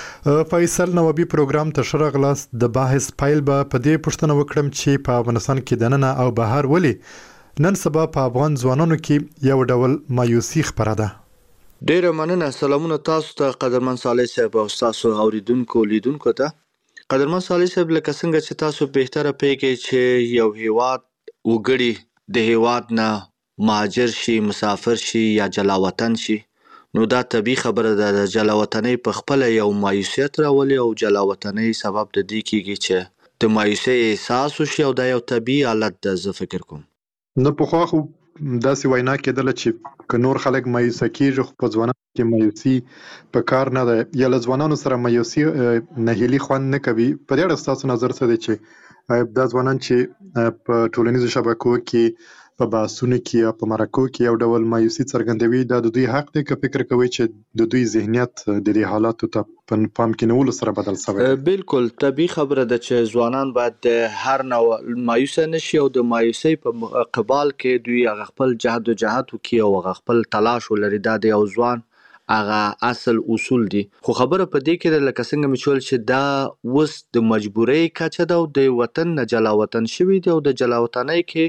فیصل نوابي پروګرام ته شرغلاس د بحث پایل به په دې پوښتنه وکړم چې په افغانستان کې دننه او بهر ولې نن سبا په افغان ځوانانو کې یو ډول مایوسي خپره ده. ډیره مننه. سلامونه تاسو ته قدرمن صالح صاحب او تاسو اوریدونکو لیدونکو ته. قدرمن صالح صاحب لکه څنګه چې تاسو بهتره پیږئ چې یو هیواد وګړي د هیواد نه مهاجر شي مسافر شي یا جلا وطن شي نو دا طبیعي خبره ده د جلا وطنۍ په خپل یو مایوسیت راولي او جلا وطنۍ سبب د دې کیږي چې د مایوسۍ احساس وشي او دا یو طبیعي حالت ده زه فکر کوم. نو په خو خو داسې وینا کېدله چې که نور خلک مایوسه کېږي خو په ځوانانو کې مایوسي په کار نه ده یا له ځوانانو سره مایوسي نهیلي خوند نه کوي. په دې اړه ستاسو نظر څه دی چې دا ځوانان چې په ټولنیزو شبکو کې په بحثونو کې یا په مرکو کې یو ډول مایوسي څرګندوي دا د دوی حق دی که فکر کوي چې د دوی ذهنیت د دې حالاتو ته په پام کې نیولو سره بدل شوی؟ بالکل طبیعي خبره ده چې ځوانان باید هر نوع مایوسه نشي او د مایوسۍ په قبال کې دوی هغه خپل جهد و جهاد وکړي او هغه خپل تلاش ولري. دا د یو ځوان هغه اصل اصول دي. خو خبره په دې کې ده لکه څنګه مې چول چې دا اوس د مجبورۍ کچه ده او د وطن نه جلا وطن شوي دي او د جلا وطنۍ کې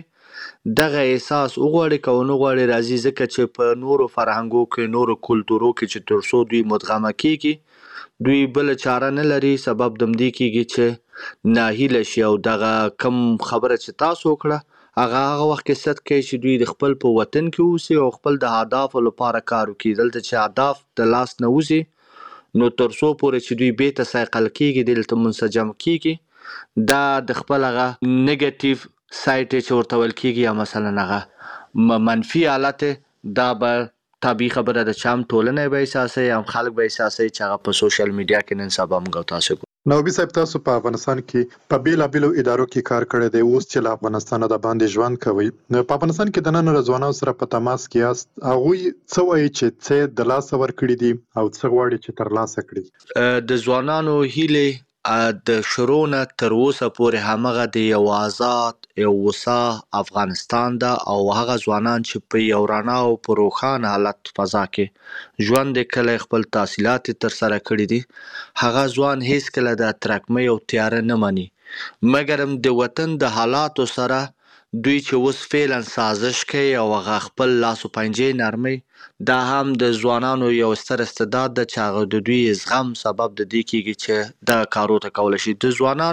دغه احساس وغواړي که ونه غواړي راځي ځکه چې په نورو فرهنګو کې نورو کلتورو کې چې تر څو دوی مدغمه کېږي دوی بله چاره نه لري. سبب د همدې کېږي چې ناهیله شي او دغه کم خبره چې تاسو وکړه هغه هغه وخت کې ست کوي چې دوی د خپل په وطن کې اوسي او خپل د اهدافو لپاره کار وکړي. دلته چې اهداف د لاس نه وځي نو تر څو پورې چې دوی بیرته سایقل کېږي دلته منسجم کېږي دا د خپل هغه نیګیټیو سایت چې ورته ویل کېږي یا مثلا هغه منفي حالت دا به طبیعي خبره ده چې هم ټولنه به احساسوي هم خلک به احساسوي چې هغه په سوشل میډیا کې نن سبا موږ تاسو کو. نوابي صاحب تاسو په افغانستان کې په بیلابېلو ادارو کې کار کړی دی اوس چې له افغانستانه د باندې ژوند کوي نو په افغانستان کې د نن ځوانانو سره په تماس کې یاست هغوی څه وایي چې څه د لاسه ورکړي دي او څه غواړي چې ترلاسه کړي؟ د ځوانانو هیلې د شروع نه تر اوسه پورې همغه د یو آزاد یو وسع افغانستان ده او هغه ځوانان چې په یو رڼا او په روښانه حالت فضا کې ژوند یې کله خپل تحصیلات یې ترسره کړي دي هغه ځوان هیڅکله د ترکمۍ او تیاره نه مني مګر هم د وطن د حالاتو سره دوی چې اوس فعلا سازش کوي او هغه خپل لاس و پنجې نرموي دا هم د ځوانانو یو ستر استعداد ده چې هغه د دوی زغم سبب د دې کېږي چې دغه کارو ته کولی شي. د ځوانان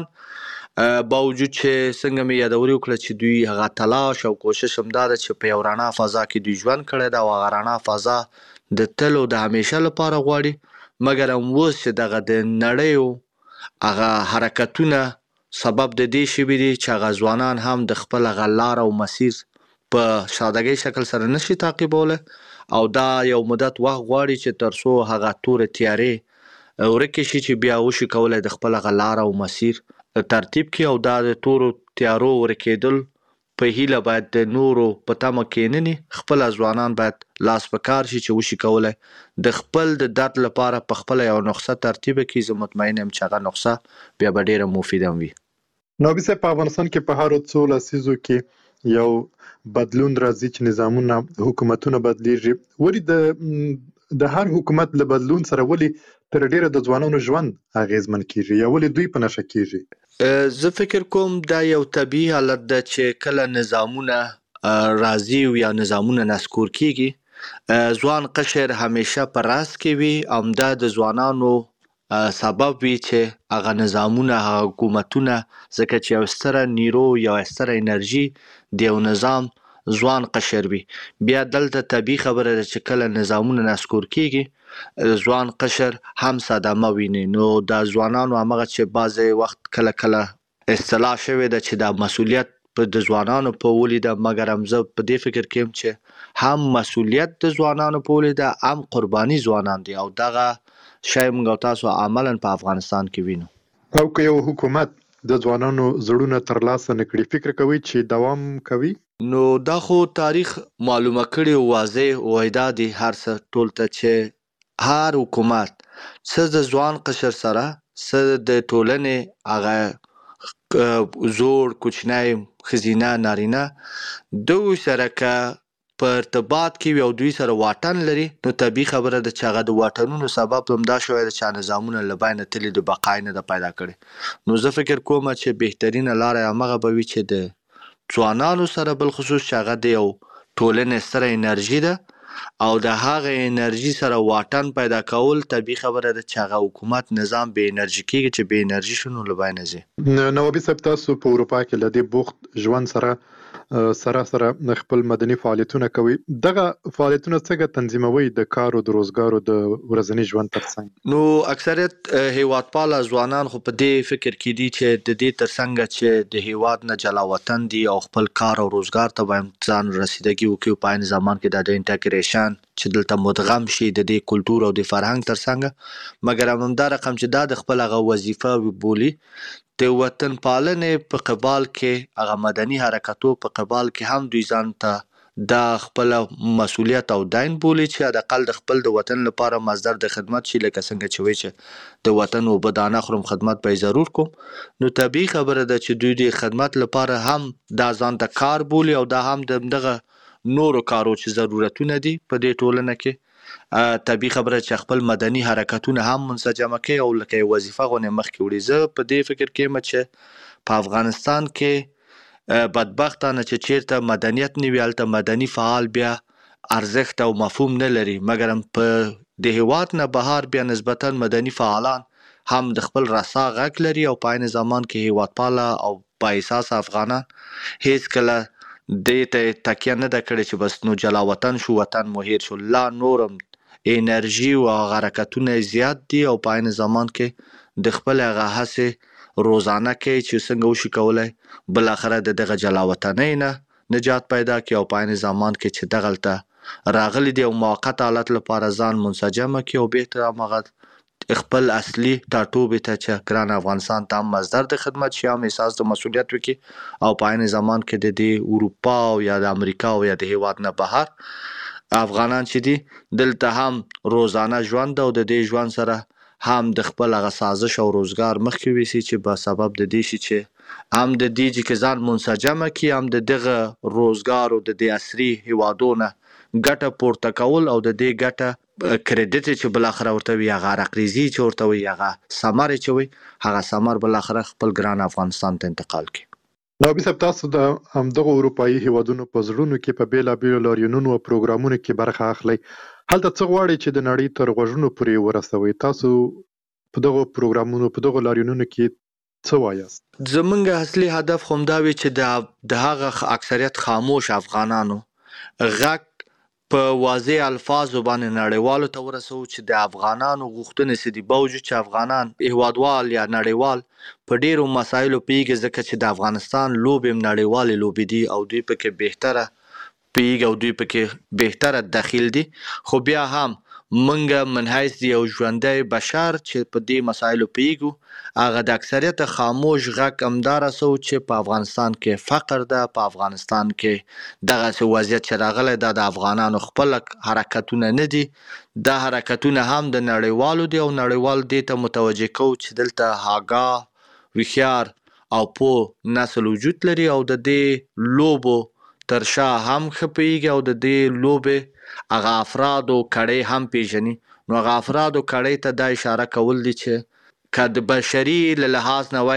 باوجود چې څنګه مې یادوري وکړه چې دوی هغه تلاش او کوشش هم دا ده چې په یو رڼا فضا کې دوی ژوند کړی ده او هغه رڼا فضا د تل او د همیشه لپاره غواړي مګر هم اوس چې دغه د نړیو هغه حرکتونه سبب د دې شوي دي چې هغه ځوانان هم د خپل هغه لار او مسیر په سادهګۍ شکل سره نشي تعقیبولی او دا یو مدت وخت غواړي چې تر څو هغه تورې تیارې ورکې شي چې بیا وشي کولی د خپل هغه لار او مسیر ترتیب کړي او دا د تورو تیارو ورکېدل په هیله باید د نورو په تمه کېنني خپل ځوانان باید لاس په کار شي چې وشي کولی د خپل د درد لپاره په خپله یو نسخه ترتیب کړي. زه مطمئن یم چې هغه نسخه بیا به ډېره مفیده وي. نوابي صاحب په افغانستان کې په هرو څو لسیزو کې یو بدلون راځي چې نظامونه حکومتونه بدلیږي ولې د د هر حکومت له بدلون سره ولې تر ډیره د ځوانانو ژوند اغیزمن کیږي یا ولې دوی په نشه کیږي؟ زه فکر کوم دا یو طبیعي حالت ده چې کله نظامونه راځي او یا نظامونه نسکور کیږي، ځوان قشر همیشه په راس کې وي، همدا د ځوانانو سبب وي چې هغه نظامونه، هغه حکومتونه، ځکه چې یو ستره نیرو، یو ستره انرژي د یو نظام ځوان قشر وي. بیا دلته طبیعي خبره ده چې کله نظامونه نسکور کیږي ځوان قشر هم صدمه ویني. نو دا ځوانانو همغه چې بعضې وخت کله کله اصطلاح شوې ده چې دا مسؤلیت په د ځوانانو په ولیده، مګر هم زه په دې فکر کې یم چې هم مسؤلیت د ځوانانو په ولیده، هم قرباني ځوانان دي، او دغه شی موږ او تاسو عملاً په افغانستان کې وینو. او که یو حکومت د ځوانانو زړونه ترلاسه نه کړي، فکر کوي چې دوام کوي؟ نو دا خو تاریخ معلومه کړي، واضح وایدا دي هر څه ټول ته چې هر حکومت څه د ځوان قشر سره، څه د ټولنې هغه زوړ، کوچنی، ښځینه، نارینه، دوی سره که په ارتباط کې او دوی سره واټن لري، نو طبیعي خبره ده چې هغه د واټنونو سبب همدا شوی ده چې نظامونه له بینه تللي، د بقا نه ده پیدا کړې. نو زه فکر کوم چې بهترینه لاره همغه به وي چې د ځوانانو سره بالخصوص چې هغه د یو ټولنې ستره انرژي ده او د هغه انرژي سره واټن پیدا کول، طبیعي خبره ده چې هغه حکومت نظام به انرژي کېږي، چې به انرژي شو نو له بینه ځي. نوابي صاحب، تاسو په اروپا کې له دې بوخت ژوند سره سره سره خپل مدني فعالیتونه کوي، دغه فعالیتونه څنګه تنظیموي د کار او د روزګار او د ورځني ژوند ترڅنګ؟ نو اکثریت هیوادپاله ځوانان خو په دې فکر کې دي چې د دې ترڅنګ چې د هیواد نه جلا وطن دي او خپل کار او روزګار ته باید ځان رسیدګي وکړي، په عین زمان کې د انټیګریشن چې دلته مدغم شي د دې کلتور او د فرهنګ ترڅنګ، مګر همدا رقم چې دا د خپل هغه وظیفه بولي د وطن پالنې په قبال کې، هغه مدني حرکتو په قبال کې هم دوی ځان ته دا خپل مسؤلیت او دین بولي چې حداقل د خپل د وطن لپاره مصدر د خدمت شي، لکه څنګه چې وایي چې د وطن اوبه دانه خورم خدمت به ضرور کوم. نو طبیعي خبره ده چې دوی د خدمت لپاره هم دا ځان ته کار بولي، او دا هم دغه نورو کارو چې ضرورتونه دي په دې ټولنه کې، طبیعي خبره چې خپل مدني حرکتونه هم منسجمه کوي او لکه یو وظیفه غوندې مخکې وړي. زه په دې فکر کې یم چې په افغانستان کې بدبختانه چې چیرته مدنیت نه وي، هلته مدني فعال بیا ارزښت او مفهوم نه لري، مګر هم په د هیواد نه بهر بیا نسبتا مدني فعالان هم د خپل رسا غږ لري، او په عین زمان کې هیوادپاله او با احساسه افغانان هیڅ کله دې ته تکیه نه ده کړې چې بس نو جلا وطن شو، وطن مو هیر شو. لا نورم انرژي او حرکتونه زیات دي، او په عین زمان کې د خپل هغه هڅې روزانه کوي چې څنګه وشي کولای بل اخره د دغه جلا وطنۍ نه نجات پیدا کړي، او په عین زمان کې چې دغلته راغلي دي او موقت حالت لپاره ځان منسجمه کړي، او بهتر هغه خپل اصلي ټاټوبې ته چې ګران افغانستان ته هم مصدر د خدمت شي، هم احساس د مسؤلیت وکړي، او په عین زمان کې د دې اروپا او یا د امریکا او یا د هیواد نه بهر افغانان چې دي دلته هم روزانه ژوند او د دې ژوند سره هم د خپل هغه سازش او روزګار مخکې ویسي، چې په سبب د دې شي چې هم د دې چې ځان منسجمه کړي، هم د دغه روزګار او د دې عصري هیوادونه ګټه پورته کول، او د دې ګټه کریډټ چې بل اخره ورته وي، هغه رقریزي چې ورته وي، هغه ثمر چې وي، هغه ثمر بل اخره خپل ګران افغانستان ته انتقال کړي. نوابي صاحب، تاسو د همدغه اروپایي هیوادونو په زړونو کې په بیلابیلو لاریونونو او پروګرامونو کې برخه اخلئ، هلته څه غواړئ چې د نړۍ تر غوږونو پورې ورسوئ؟ تاسو په دغه پروګرامونو، په دغه لاریونونو کې څه وایاست؟ زمونږ اصلي هدف همدا وي چې د هغه اکثریت خاموش افغانانو غږ په واضح الفاظو باندې نړیوالو ته ورسوو، چې د افغانانو غوښتنې څه دي، باوجود چې افغانان هیوادوال یا نړیوال په ډیرو مسایلو پیږي، ځکه چې د افغانستان لوبې هم نړیوالې لوبې دي او دوی پکې بهتره پیږي او دوی پکې بهتره دخیل دي، خو بیا هم منګه من حیث یو ژوندی بشر چې په دې مسایلو پیږو، هغه د اکثریت خاموش غږ همدا رسو چې په افغانستان کې فقر ده، په افغانستان کې دغه وضعیت چې راغلی دا د افغانانو خپل حرکتونه نه دي، دا حرکتونه هم د نړیوالو دي، او نړیوال دې ته متوجه کو چې دلته آګاه، هوښیار او پوه نسل وجود لري، او د دې لوبو تر شا هم ښه پوهېږي، او د دې لوبې هغه افرادو کړۍ هم پیژني. نو هغه افرادو کړۍ ته دا اشاره کول دي چې که د بشري له لحاظ نه وای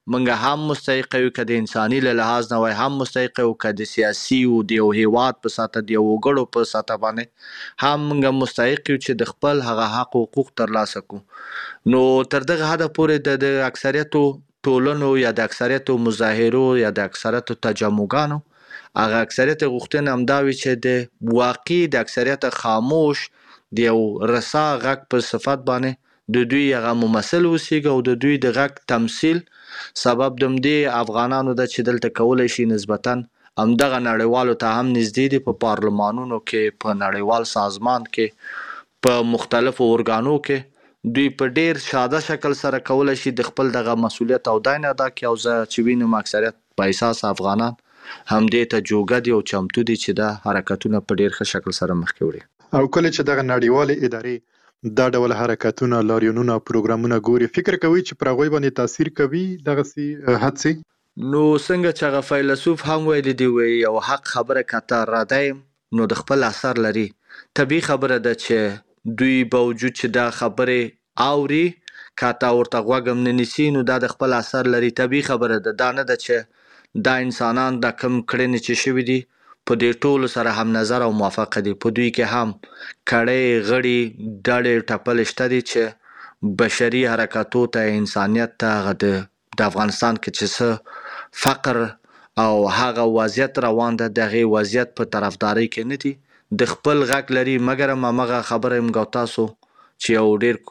منګه هم مستحق یو که د انساني له لحاظ نه وای هم مستحق یو که د سیاسي او د یو هیواد په ساته د یو وګړو په ساته باندې هم منګه مستحق یو چې د خپل هغه حق او حقوق ترلاسه کو. نو تر دغه حده پورې د اکثریتو ټولنو یا د اکثریتو مظاهرو یا د اکثریتو تجمعګانو هغه اکثریت غوښتنه همدا وي چې د واقعي د اکثریت خاموش د یو رسا غږ په صفت باندې د دوی هغه ممثل اوسېږي او د دوی د غږ تمثیل سبب د همدې افغانانو ده چې دلته کولی شي نسبتاً همدغه نړیوالو ته هم نږدې دي په پارلمانونو کې په نړیوال سازمان کې په مختلفو ارګانو کې دوی په ډیر ساده شکل سره کولی شي د خپل دغه مسؤلیت او داین ادا کړي او زه چې وینم اکثریت په اساس افغانان همدې ته جوګه دي او چمتو دي چې دا حرکتونه په ډیر ښه شکل سره مخکې وړي. او کله چې دغه نړیوالې ادارې دا ډول حرکتونه لاریونونه پروګرامونه ګوري فکر کوي چې پر هغوی باندې تاثیر کوي دغسې هڅې؟ نو څنګه چې هغه فیلسوف هم ویلي دی وایي یو حق خبره که راده یم نو د خپل اثر لري. طبیعي خبره ده چې دوی باوجود چې دا خبرې اوري که تا ورته غوږ هم نه نیسي نو دا د خپل اثر لري. طبیعي خبره ده دا نه ده چې دا انسانان دا کم کړنې چې شوي دي په دې ټولو سره هم نظر او موافقه دي. په دوی کې هم کړۍ غړي ډلې ټپلې شته دي چې بشري حرکاتو ته انسانیت ته هغه د افغانستان کې چې څه فقر او هغه وضعیت روان ده د هغې وضعیت په طرفدارۍ کې نه دي. د خپل غږ لري مګر هم همغه خبره یم ګو تاسو چې یو ډېر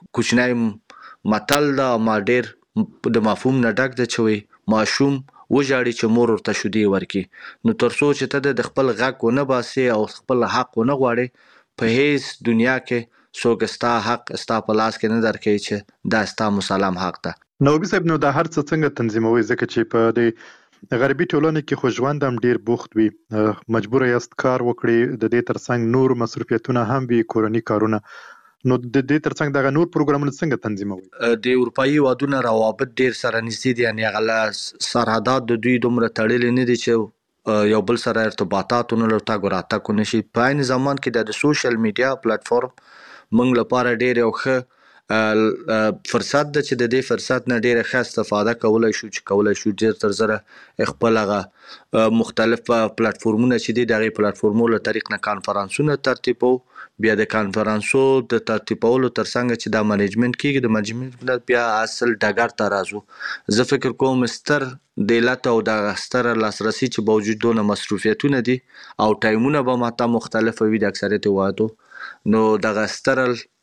کوچنی متل ده ما ډېر د مفهوم نه ډک ده چې وایي ماشوم وژاړي چې مور ورته شیدې ورکړي. نو تر څو چې ته د خپل غږ ونه باسې او خپل حق ونه غواړې په هیڅ دنیا کې څوک ستا حق ستا په لاس کې نه درکوي چې دا ستا مسلم حق ده. نوابي صاحب نو دا هر څه څنګه تنظیموي ځکه چې په د غربي ټولنو کې خو ژوند هم ډیر بوخت وي مجبور یاست کار وکړي د دې ترڅنګ نور مصروفیتونه هم وي کورني کارونه نو د دې ترڅنګ دغه نور پروګرامونه څنګه تنظیموي؟ د اروپایي هیوادونو روابط ډیر سره نږدې دي یعنې هغه سرحدات د دوی دومره تړلي نه دي چې یو بل سره ارتباطات ونه تګ او راتګ ونه شي. په عین زمان کې د سوشل میډیا پلیټفارم موږ لپاره ډیر یو ښه فرصت ده چې د دې فرصت نه ډیره ښه استفاده کولی شو چې کولی شو ډیر تر زره خپل هغه مختلف پلیټفارمونه چې دي د هغې پلیټفارمو له طریق نه کانفرانسونه ترتیبو بیا د کانفرانسو د ترتیبولو ترڅنګ چې دا منیجمنت کیږي د منیجمنت بیا اصل ډګر ته راځو. زه فکر کوم ستر د علت او د ستر لاسرسي چې باوجود دونه مصروفیتونه دي او ټایمونه به ماته مختلف وي د اکثریت هیوادو نو دغه ستر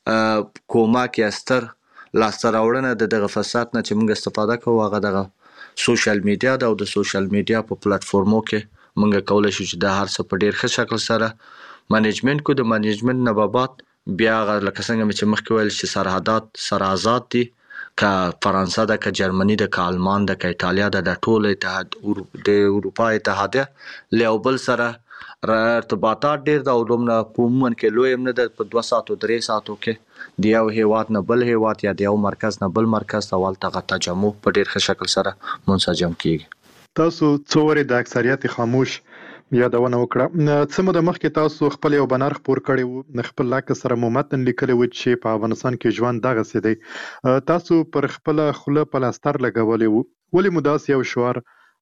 کومک یا ستر لاسته راوړنه د دغه فرصت نه چې موږ استفاده کوو هغه دغه سوشل میډیا ده او د سوشل میډیا په پلیټفارمو کې موږ کولی شو چې دا هر څه په ډیر ښه شکل سره منیجمنت کو. د منیجمنت نه بعد بیا هغه لکه څنګه مې چې مخکې ویل چې سرحدات سره آزاد دي که فرانسه ده که جرمني ده که آلمان ده که ایټالیا ده د ټول اتحاد د اروپا اتحادیه له یو بل سره ارتباطات ډیر ده او دومره په عموما کې لوی هم نه ده په دوه ساعتو درې ساعتو کې د یو هیواد نه بل هیواد یا د یو مرکز نه بل مرکز ته هلته هغه تجمع په ډیر ښه شکل سره منسجم کیږي. تاسو څو ورې د اکثریت خاموش یادونه وکړه څه موده مخکې تاسو خپل یو بنر خپور کړی وو خپل لاک سره مو متن لیکلی و چې په افغانستان کې ژوند دغسې دی تاسو پر خپله خوله پلاستر لګولی وو ولې مو داسې یو شعار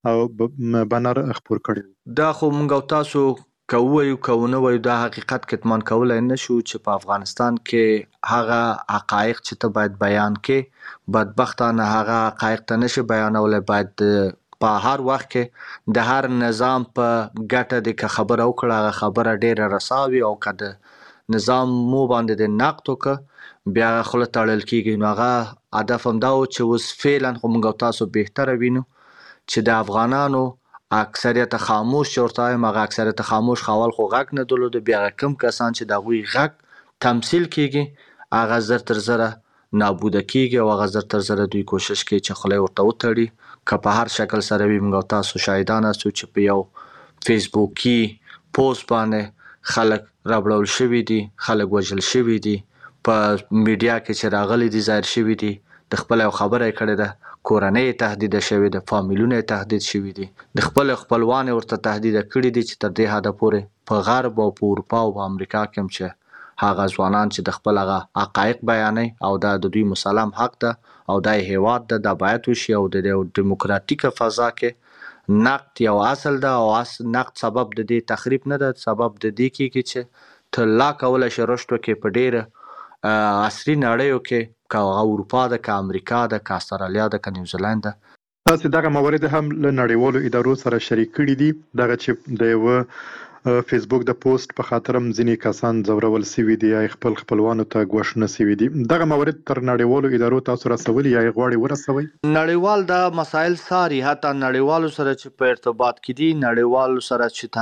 او بنر خپور کړی وو؟ دا خو موږ او تاسو که ووایو که ونه وایو دا حقیقت کتمان کولی نه شو چې په افغانستان کې هغه حقایق چې ته باید بیان کې بدبختانه هغه حقایق ته نشي بیانولی باید په هر وخت کې د هر نظام په ګټه د که خبره وکړه هغه خبره ډیره رساوي او که د نظام مو باندې د نقد وکړه بیا هغه خوله تړل کیږي نو هغه هدف همدا و چې اوس فعلا خو موږ او تاسو بهتره وینو چې د افغانانو اکثریت خاموش چې ورته وایم هغه اکثریت خاموش خو اول خو غږ نه درلوده بیا هغه کم کسان چې د هغوی غږ تمثیل کیږي هغه زر تر زره نابوده کیږي او هغه زر تر زره دوی کوشش کوي چې خوله ورته وتړي که په هر شکل سره وي موږ تاسو شاهدان یاستو چې په یو فیسبوکي پوسټ باندې خلک راوړل شوي دي خلک وژل شوي دي په میډیا کې چې راغلي دي ظاهر شوي دي د خپل یو خبره یې کړې ده کورنۍ تهدید شوي ده فامیلونه تهدید شوي دي د خپل خپلوان ورته تهدید کړي دي چې تر دې حده پورې په غرب او په اروپا او په امریکا کې هم چې هغه ځوانان چې د خپل هغه حقایق بیانوي او دا د دوی مسلم حق ده او دا هیواد ده د باید وشي او د دیموکراتیک فضا کې نقد یو اصل ده او اصل نقد سبب د دې تخریب نه ده، سبب د دې کېږي چې ته لا کولای شې رشد وکړې په ډېره عصري نړیو کې، که اروپا ده که امریکا ده که استرالیا ده که نیوزیلند ده. تاسو دغه موارد هم له نړیوالو ادارو سره شریک کړي دي، دغه چې د یو فیسبوک د پوسټ په خاطر هم ځینې کسان ځورول سوي دي یا خپل خپلوانو ته ګوښنه سوي دي. دغه موارد تر نړیوالو ادارو تاسو رسولي یا یې غواړئ ورسوئ؟ نړیوال دا مسایل ساري، حتی نړیوالو سره چې په ارتباط کې دي، نړیوالو سره چې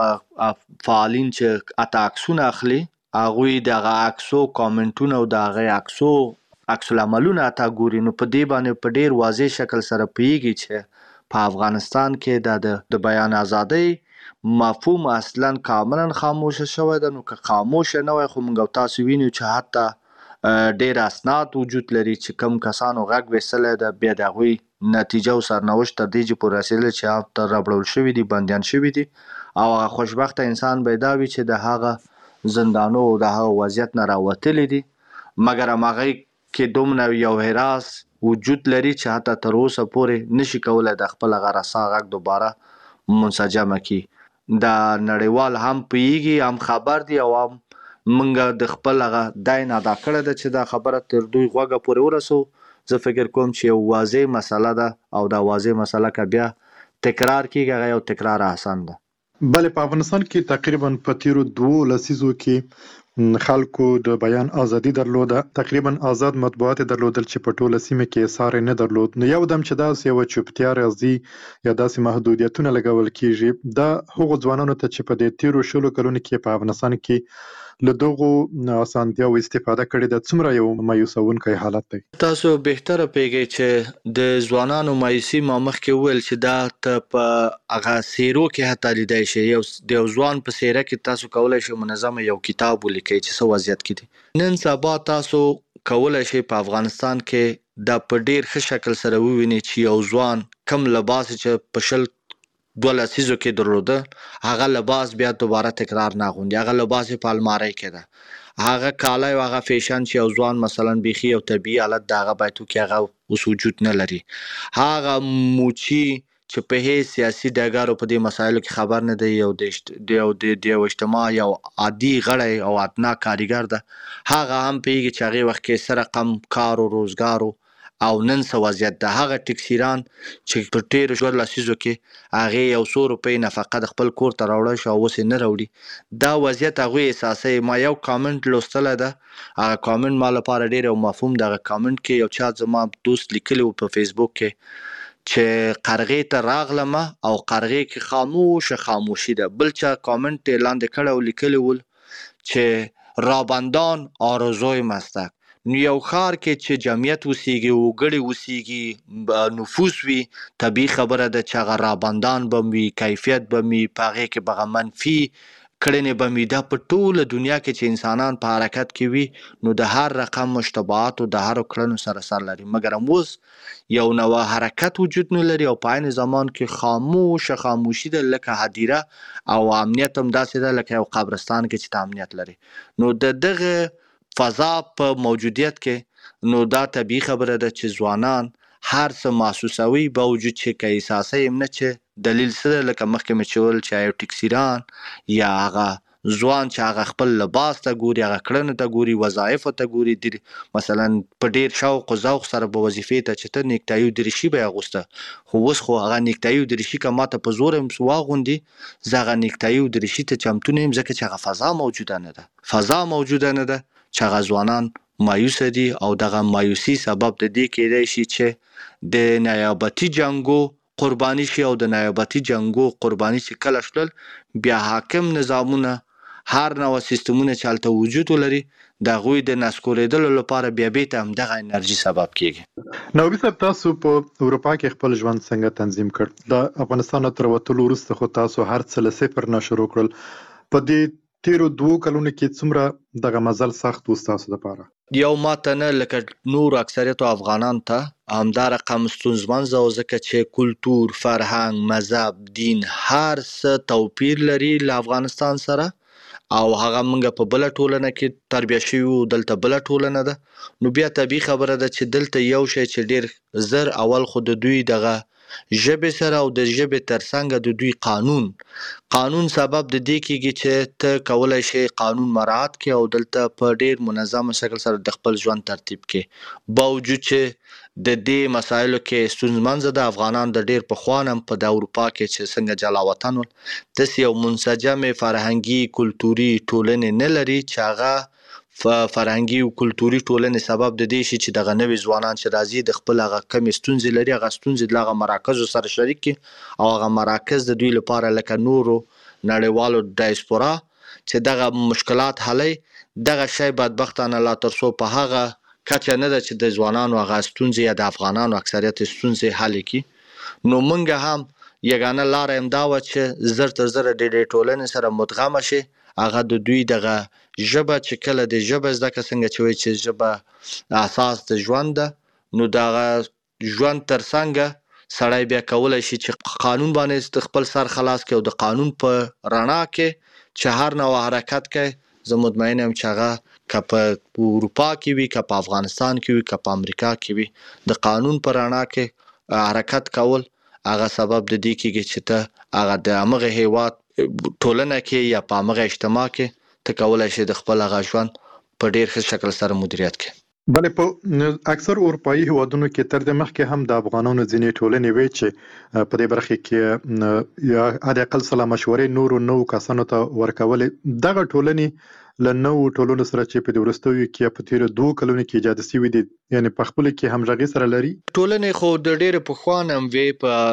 حتی فعالین چې حتی عکسونه اخلي هغوی دغه عکسو کامنټونه او د هغې عکسو عکس العملونه حتی ګوري، نو په دې باندې په ډېر واضح شکل سره پوهېږي چې په افغانستان کې د د بیان ازادۍ مفهوم اصلا کاملا خاموشه شوی ده. نو که خاموشه نه وای خو موږ او تاسو وینو چې حتی ډېر اسناد وجود لري چې کوم کسانو غږ ویستلی ده، بیا د هغوی نتیجه او سرنوشت تر دې چې پورې رسېدلی چې ته ربړول شوي دي، بندیان شوي دي، او هغه خوشبخته انسان به یې دا وي چې د هغه زندانو او د هغه وضعیت نه راوتلی دي، مګر همهغې کې دومره یو حراس وجود لري چې حتی تر اوسه پورې نشي کولی د خپل هغه رسا غږ دوباره منسجمه کړي. دا نړیوال هم پوهېږي، هم خبر دي او هم موږ د خپل هغه دین ادا کړې ده چې دا خبره تر دوی غوږه پورې ورسو. زه فکر کوم چې یو واضح مسله ده او دا واضح مسله که بیا تکرار کېږي هغه یو تکرار احسن ده. بله، په افغانستان کې تقریبا په تیرو دوو لسیزو کې خلکو د بیان ازادي درلوده، تقریبا آزاد مطبوعات درلودل چې په ټوله سیمه کې ساری نه درلود. نو یو دم چې داسې یوه چوپتیا راځي یا داسې محدودیتونه لګول کېږي، دا هغو ځوانانو ته چې په دې تیرو شلو کلونو کې په افغانستان کې له دغو اسانتیاوو استفاده کړې ده، څومره یو مایوسونکی حالت دی. تاسو بهتره پوهېږئ چې د ځوانانو مایوسي ما مخکې وویل چې دا ته په هغه څېرو کې حتی لیدی شي. یو د یو ځوان په څېره کې تاسو کولی شئ منظمه یو کتاب ولیکئ چې څه وضعیت کې دي. نن سبا تاسو کولی شئ په افغانستان کې دا په ډېر ښه شکل سره ووینئ چې یو ځوان کم لباس چې په شل دوه لسیزو کې درلوده هغه لباس بیا دوباره تکرار نه اغوندي، هغه لباس یې په المارۍ کې ده، هغه کالی او هغه فیشن چې یو ځوان مثلا بیخي یو طبیعي حالت د هغه باید وکړي هغه اوس وجود نه لري. هغه موچي چې په هیڅ سیاسي ډګرو په دې مسایلو کې خبر نه دی، یو د یو د یو اجتماع یو عادي غړی او ادنا کارګر ده، هغه هم پوهېږي چې هغې وخت کې څه رقم کار و روزګار او نن څه وضعیت ده. هغه ټکسیران چې په تېرو دوه لسیزو کې هغې یو څو روپۍ نفقه د خپل کور ته راوړی شو او اوس یې نه راوړي، دا وضعیت هغوی احساسوي. ما یو کامنټ لوستلی ده، هغه کامنټ ما لپاره ډېر یو مفهوم د هغه کامنټ کې یو چا زما دوست لیکلی و په فیسبوک کې چې قرغې ته راغلمه او قرغې کې خاموشه خاموشي ده. بل چا کامنټ یې لاندې کړی او لیکلی ول چې رابندان آرزوی مستک. نو یو ښار کې چې جمعیت اوسېږي، وګړي اوسېږي، نفوس وي، طبیعي خبره ده چې هغه رابندان به وي، کیفیت به وي، په هغې کې به هغه منفي کړنې به وي. دا په ټوله دنیا کې چې انسانان په حرکت کې وي نو د هر رقم مشتبهاتو د هرو کړنو سره سر لري، مګر هم اوس یو نوع حرکت وجود نه لري او په عین زمان کې خاموشه خاموشي ده، لکه هدیره، او امنیت هم داسې ده لکه یو قبرستان کې چې ته امنیت لري. نو د دغه فضا په موجودیت کې نو دا طبیعي خبره ده چې ځوانان هر څه محسوسوي، باوجود چې که احساسوي هم نه چې دلیل څه ده. لکه مخکې مې چې ویل چې یو ټکسیران یا هغه ځوان چې هغه خپل لباس ته ګوري، هغه کړنو ته ګوري، وظایفو ته ګوري، مثلا په ډېر شوق و ذوق سره به وظیفې ته چې ته نیکتایي او دریشي به یې اغوسته، خو اوس خو هغه نیکتایي او دریشي که ماته په زور هم واغوندي زه هغه نیکتایي او دریشي ته چمتو نه یم، ځکه چې هغه فضا موجوده نه ده، فضا موجوده نه ده چې هغه ځوانان مایوسه دي. او دغه مایوسي سبب د دې کېدی شي چې د نیابتي جنګو قرباني شي، او د نیابتي جنګو قرباني چې کله شول بیا حاکم نظامونه هر نوع سیستمونه چې هلته وجود ولري د هغوی د نسکورېدلو لپاره بیا بېرته همدغه انرژي سبب کېږي. نوابي صاحب، تاسو په اروپا کې خپل ژوند څنګه تنظیم کړ؟ د افغانستان نه تر وتلو وروسته خو تاسو هر څه له صفر نه شروع کړل. په دې تیرو دوو کلونو کې څومره دغه مزل سخت و ستاسو دپاره؟ یو ماته نه لکه نور اکثریتو افغانان ته همدا رقم ستونزمن و، ځکه چې کلتور، فرهنګ، مذهب، دین هر څه توپیر لري له افغانستان سره، او هغه منګه په بل ټولنه کې تربیه شوی دلته بل ټولنه ده نو بیا طبيعي خبره ده چې دلته یو شی چې ډیر زر اول خود دوی دغه ژبه سره او د ژبه ترڅنګ د دوی قانون قانون سبب د دې کېږي چې ته کولای شي قانون مراعات کړي او دلته په ډیر منظم شکل سره د خپل ژوند ترتیب کړي باوجود چې د دې مسایلو کې ستونزمن د افغانان د ډیر په خوانم په د اروپا کې چې څنګه جلا وطن ول د یو منسجم فرهنګي کلتوري ټولنې نه لري چې هغه فرهنګي او کلتوري ټولنې سبب د دې شي چې دغه نوې ځوانان چې راځي د خپل هغه کم ستونزې لري هغه ستونزې دغه مراکز سره شریک کی او هغه مراکز د دوی لپاره لکه نورو نړیوالو ډایسپورا چې دغه مشکلات حلې دغه شی بدبختانه لا ترسو په هغه کچه نه ده چې د ځوانانو هغه ستونزې یا د افغانانو اکثریت ستونزې حل کړي نو مونږ هم یګانه لار امدا و چې زر تر زر د دې ټولنې سره مدغم شي هغه د دوی دغه ژبه چې کله د ژبه زده کړه څنګه چې وي چې ژبه اساس د ژوند ده نو دغه ژوند ترڅنګ سړی بیا کولای شي چې قانون باندې خپل سر خلاص کړي او د قانون په رڼا کې چې هر نوع حرکت کوي زه مطمئن یم چې هغه که په اروپا کې وي که په افغانستان کې وي که په امریکا کې وي د قانون پر رڼا کې حرکت کول هغه سبب د دې کېږي چې ته هغه د هغه هیواد ټولنه کې یا په هغه اجتماع کې ته کولای شي د خپل هغه ژوند په ډیر ښه شکل سره مدیریت کړي بلې په اکثر اروپایي هیوادونو کې تر دې مخکې هم د افغانانو ځینې ټولنې وي چې په دې برخه کې یا د اقل سلا مشورې نورو نو کسانو ته ورکولې دغه ټولنې له نو ټولنو سره چې په ورستوي کې په تیر دوه کلونو کې ایجاد شوی دي یعنی په خپل کې همغږي سره لري ټولنې خو د ډېر په خوانم وی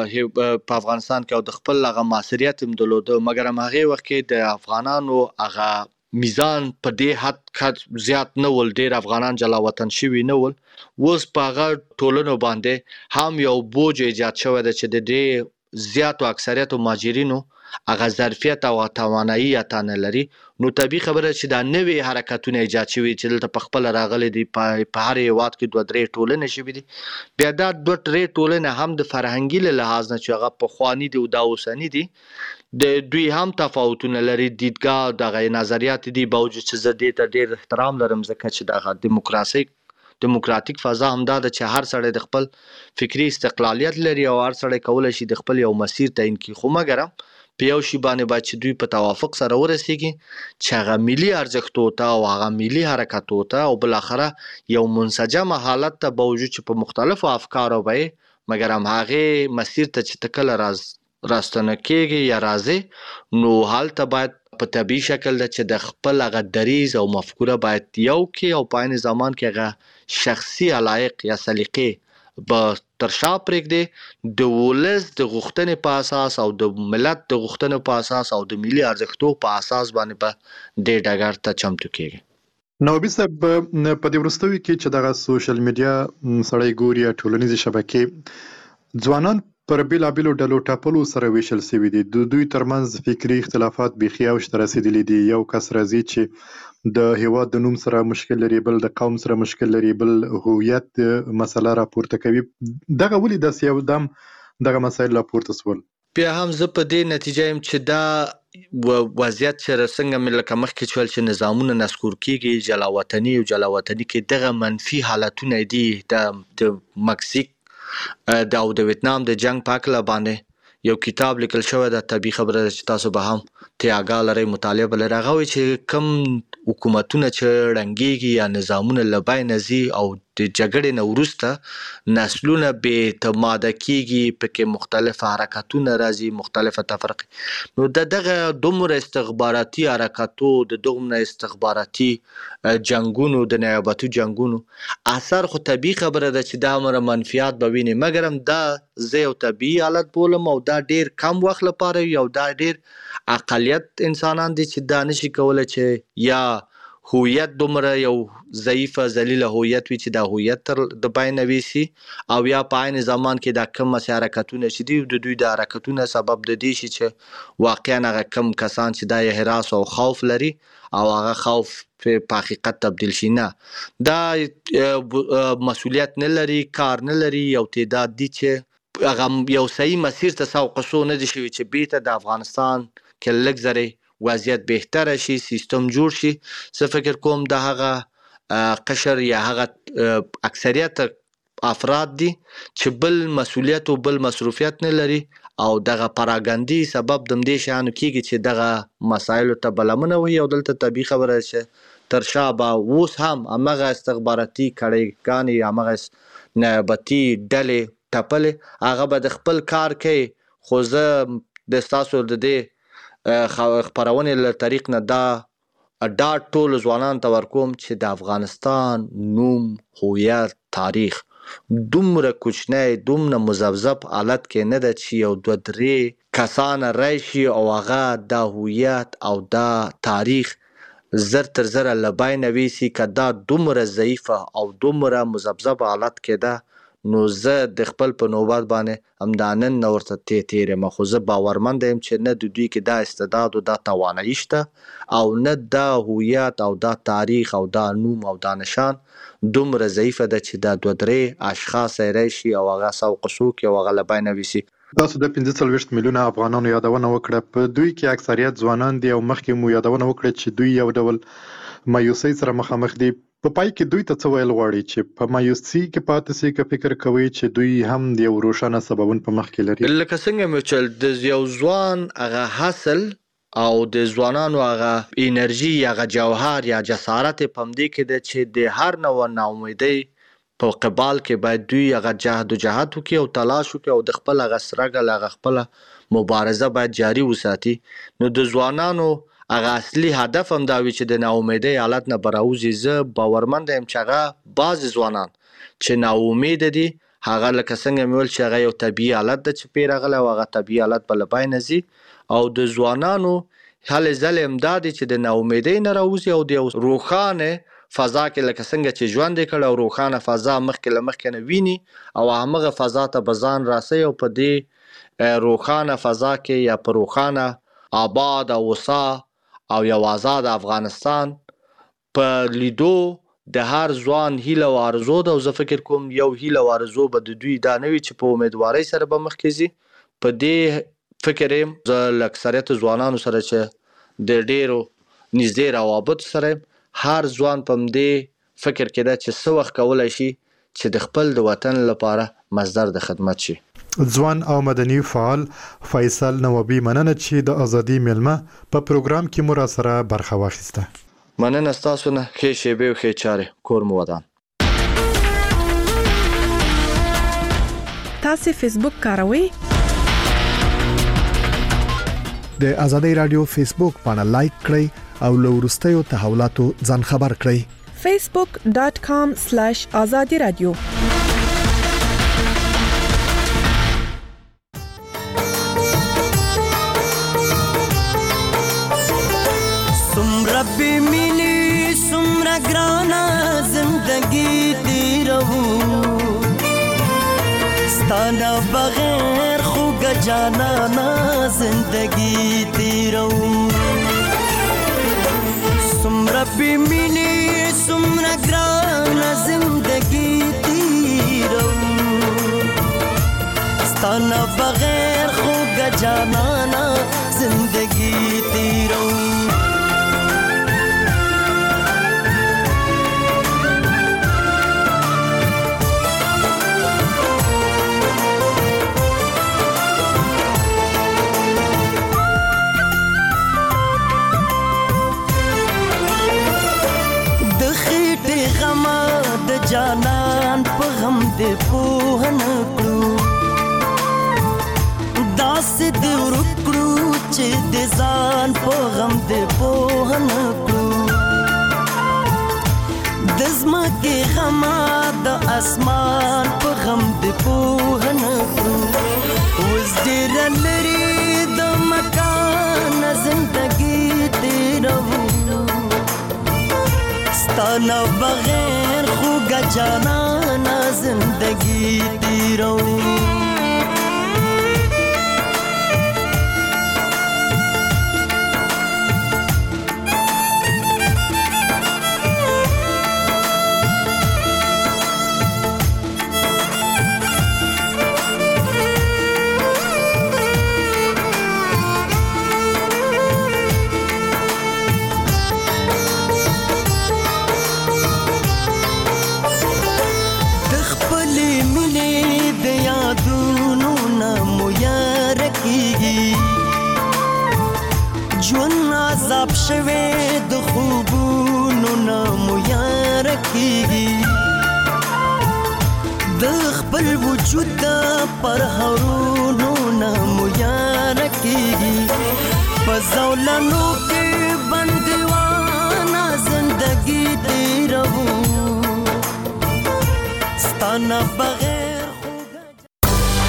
په په افغانستان کې او د خپل هغه معاصریت هم درلوده مګر هغه وخت کې د افغانانو هغه میزان په دې حد کډ زیات نه ول ډېر افغانان جلا وطن شوی نه ول وس په هغه ټولنو باندې هم یو بوج ایجاد شوی د چې د دې زیات او اکثریت مهاجرینو هغه ظرفیت او توانایي اتانه لري نو طبيعي خبره چې دا نوې حرکتونه ایجاد شوي چې دلته په خپل راغلي دي په هر یوات کې دوه درې ټولنې شوي دي بیا دا دوه درې ټولنې هم د فرهنګي له لحاظ نه چې هغه په خواني دي او دا اوسنی دي د دوی هم تفاوتونه لري دیدګاه دغه نظریات دي باوجود چې زه دې ته ډېر احترام لرم ځکه چې دغه دیموکراسي دیموکراتیک فضا هم دا د چې هر سړی د خپل فکری استقلالیت لري او هر سړی کولای شي د خپل یو مسیر تعیین کړي خو مګر په یو شی باندې باید چې دوی په توافق سره ورسیږي چې هغه ملي ارزښتو ته او هغه ملي حرکتو ته او بل اخره یو منسجم حالت ته باوجود چې په مختلفو افکارو به مګر هم هغه مسیر ته چې تکل راز راستنه کېږي یا راځي نو حالت باید په طبيعي شکل د چې د خپل هغه دریز او مفکوره باید یو کې او په عین زمان کې هغه شخصي علایق یا سلیقې به ترشا پرېږدي د ولس د غوښتنې په اساس او د ملت د غوښتنې په اساس او د ملي ارزښتو په اساس باندې په د ډګر ته چمتو کېږي نو به سب په دې ورستوي کې چې دغه سوشل میډیا سړی ګوري ټولنیزې شبکې ځوانان پر بیلابیلو ډلو ټاپلو سره ویشل شوي دي د دوی ترمنځ فکری اختلافات بيخي او شته رسیدلي دي یو کس راځي چې د هیواد د نوم سره مشکل لري بل د قوم سره مشکل لري بل هویت مسله راپورته کوي دغه ولې د سیاو دم دغه مسایل راپورته سول بیا هم زه په دې نتیجه يم چې دا وضعیت چې څنګه ملک مخکې چول چې نظامونه نسکور کیږي جلا وطني او جلا وطني کې دغه منفي حالتونه دي د مکسیک د او د ویتنام د جنگ پاکله باندې یو کتاب لیکل شوی د طبي خبره چې تاسو به هم تیاګا لري مطالعه بل راغوي چې کم حکومتونه چې رنګيږي یا نظامونه لبای نزي او د جګړې نه ورسته نسلونه به اعتماد کیږي په مختلف حرکتونه راځي مختلفه تفرق نو دغه دومره استخباراتي حرکتو د دومره استخباراتي جنگونو د نیابتي جنگونو اثر خو طبي خبره ده چې دا مر منفعت به ویني مګر هم دا زه یو طبي حالت بولم او دا ډیر کم وخت لپاره یو دا ډیر اقلیت انسانان دي چې دا نشي کولای چې یا هویت دومره یو ضعیفه ذلیله هویت وي چې دا هویت تر د باین ویسي او یا په عین زمان کې دا کم حرکتونه شدي د دوی د حرکتونه سبب د دې شي چې واقعا هغه کم کسان چې دا هراس او خوف لري او هغه خوف په حقیقت تبدیل شي نه دا مسؤلیت نه لري کار نه لري یو تعداد دي چې هغه یو صحیح مسیر ته سوق سو نه دي شوی چې بیت د افغانستان کې لګ زره وضعیت بهتره شي، سیستم جوړ شي. زه فکر کوم د هغه قشر یا هغه اکثریت افراد دي چې بل مسولیت او بل مصروفیت نه لري او دغه پراګندي سبب د دې شانو کیږي چې دغه مسایل ته بلمنه وي. او دلته طبي خبره چې تر شابه اوس هم هغه استخباراتي کړيګانې هغه نیابتي ډلې ټپلې هغه به د خپل کار کوي. خو زه د تاسو د دې خبرونې له طریق نه دا ډاټ ټول ځوانان ته ورکوم چې د افغانستان نوم، هویت، تاریخ دومره کوچنی دومره مزبذب حالت کې نه ده چې یو دوه درې کسان راشي او هغه د هویت او د تاریخ زر تر زره لباینه ویسي. که دا دومره ضعیفه او دومره مزبذب حالت کې ده نو زه د خپل په نوبت باندې همدانن ورته تی تیرم. خو زه باورمند یم چې نه د دوی کې دا استعداد او دا توانایي شته او نه دا هویت او دا تاریخ او دا نوم او دا نشان دومره ضعیفه ده چې دا دوه درې اشخاص راشي او هغه سوق سوق او هغه لباینه ویسي. تاسو د پنځه څلوېښت میلیونه افغانانو یادونه وکړه. په دوی کې اکثریت ځوانان دي او مخکې مو یادونه وکړه چې دوی یو ډول مایوسۍ سره مخامخ دي. په پای کې دوی ته څه ویل غواړي چې په مایوسۍ کې پاتې سي، که فکر کوي چې دوی هم د یو روښانه سببون په مخ کې لري؟ لکه څنګه مې چې د یو ځوان هغه حاصل او د ځوانانو هغه انرژي هغه جوهر یا جسارت په مدې کې ده چې د هر نوع ناامیدۍ په قبال کې باید دوی هغه جهد و جهاد وکړي او تلاش وکړي او د خپل هغه سټرګل هغه خپل مبارزه باید جاري وساتي. نو د ځوانانو هغه اصلي هدف هم دا وي چې د ناامیدۍ حالت نه براوځي. زه باورمند یم چې هغه بعضې ځوانان چې ناامیده دي هغه لکه څنګه مې ویل چې هغه یو طبیعي حالت ده چې پې راغلی او هغه طبیعي حالت به له بینه ځي. او د ځوانانو هلې ځلې هم دا دی چې د ناامیدۍ نه راوځي او د یو روښانه فضا کې لکه څنګه چې ژوند یې کړی او روښانه فضا مخکې له مخکې نه ویني او همغه فضا ته به ځان راسوي او په دې روښانه فضا کې یا په روښانه آباد او وسا او یو آزاد افغانستان په لیدو د هر ځوان هیله او آرزو ده. او زه فکر کوم یو هیله او آرزو به د دوی دا نه وي چې په امیدوارۍ سره به مخکې ځي. په دې فکر یم زه له اکثریت ځوانانو سره چې د ډېرو نږدې روابطو سره هر ځوان په دې فکر کې ده چې څه وخت کولی شي چې د خپل د وطن لپاره مصدر د خدمت شي. ځوان او مدني فعال فیصل نوابي، مننه چې د ازادي میلمه په پروګرام کې مو را سره برخه واخیسته. مننه ستاسو نه. ښې شیبې او ښې چارې. کور مو ودان. تاسو فیسبوک کاروئ؟ د ازادي رادیو فیسبوک باندې لایک کړئ او له وروستیو تحولاتو ځان خبر کړئ. facebook dot com slash azadi radio. سمرا بمینی سمرا گرانا زندگی تیرو ستانا بغیر خوگا جانانا زندگی تیرو سمرا بمینی سمرا گرانا زندگی تیرو ستانا بغیر خوگا جانانا زندگی تیرو جانان په غم دې پوهه نه کړو داسې دې ورکړو چې دې ځان په غم دې پوهه نه کړو د ځمکې غمه د اسمان په غم دې پوهه نه کړو اوس ډېره لرې د مکان زندګي تېروو ستانه بغیر خوگا جانانا زندگی تیرو شوه د خوبونو نامو یار کیږي د خپل وجود پر هورونو نامو یار کیږي پزولانو کې بندوانا زندگی تیرو ستانا بغیر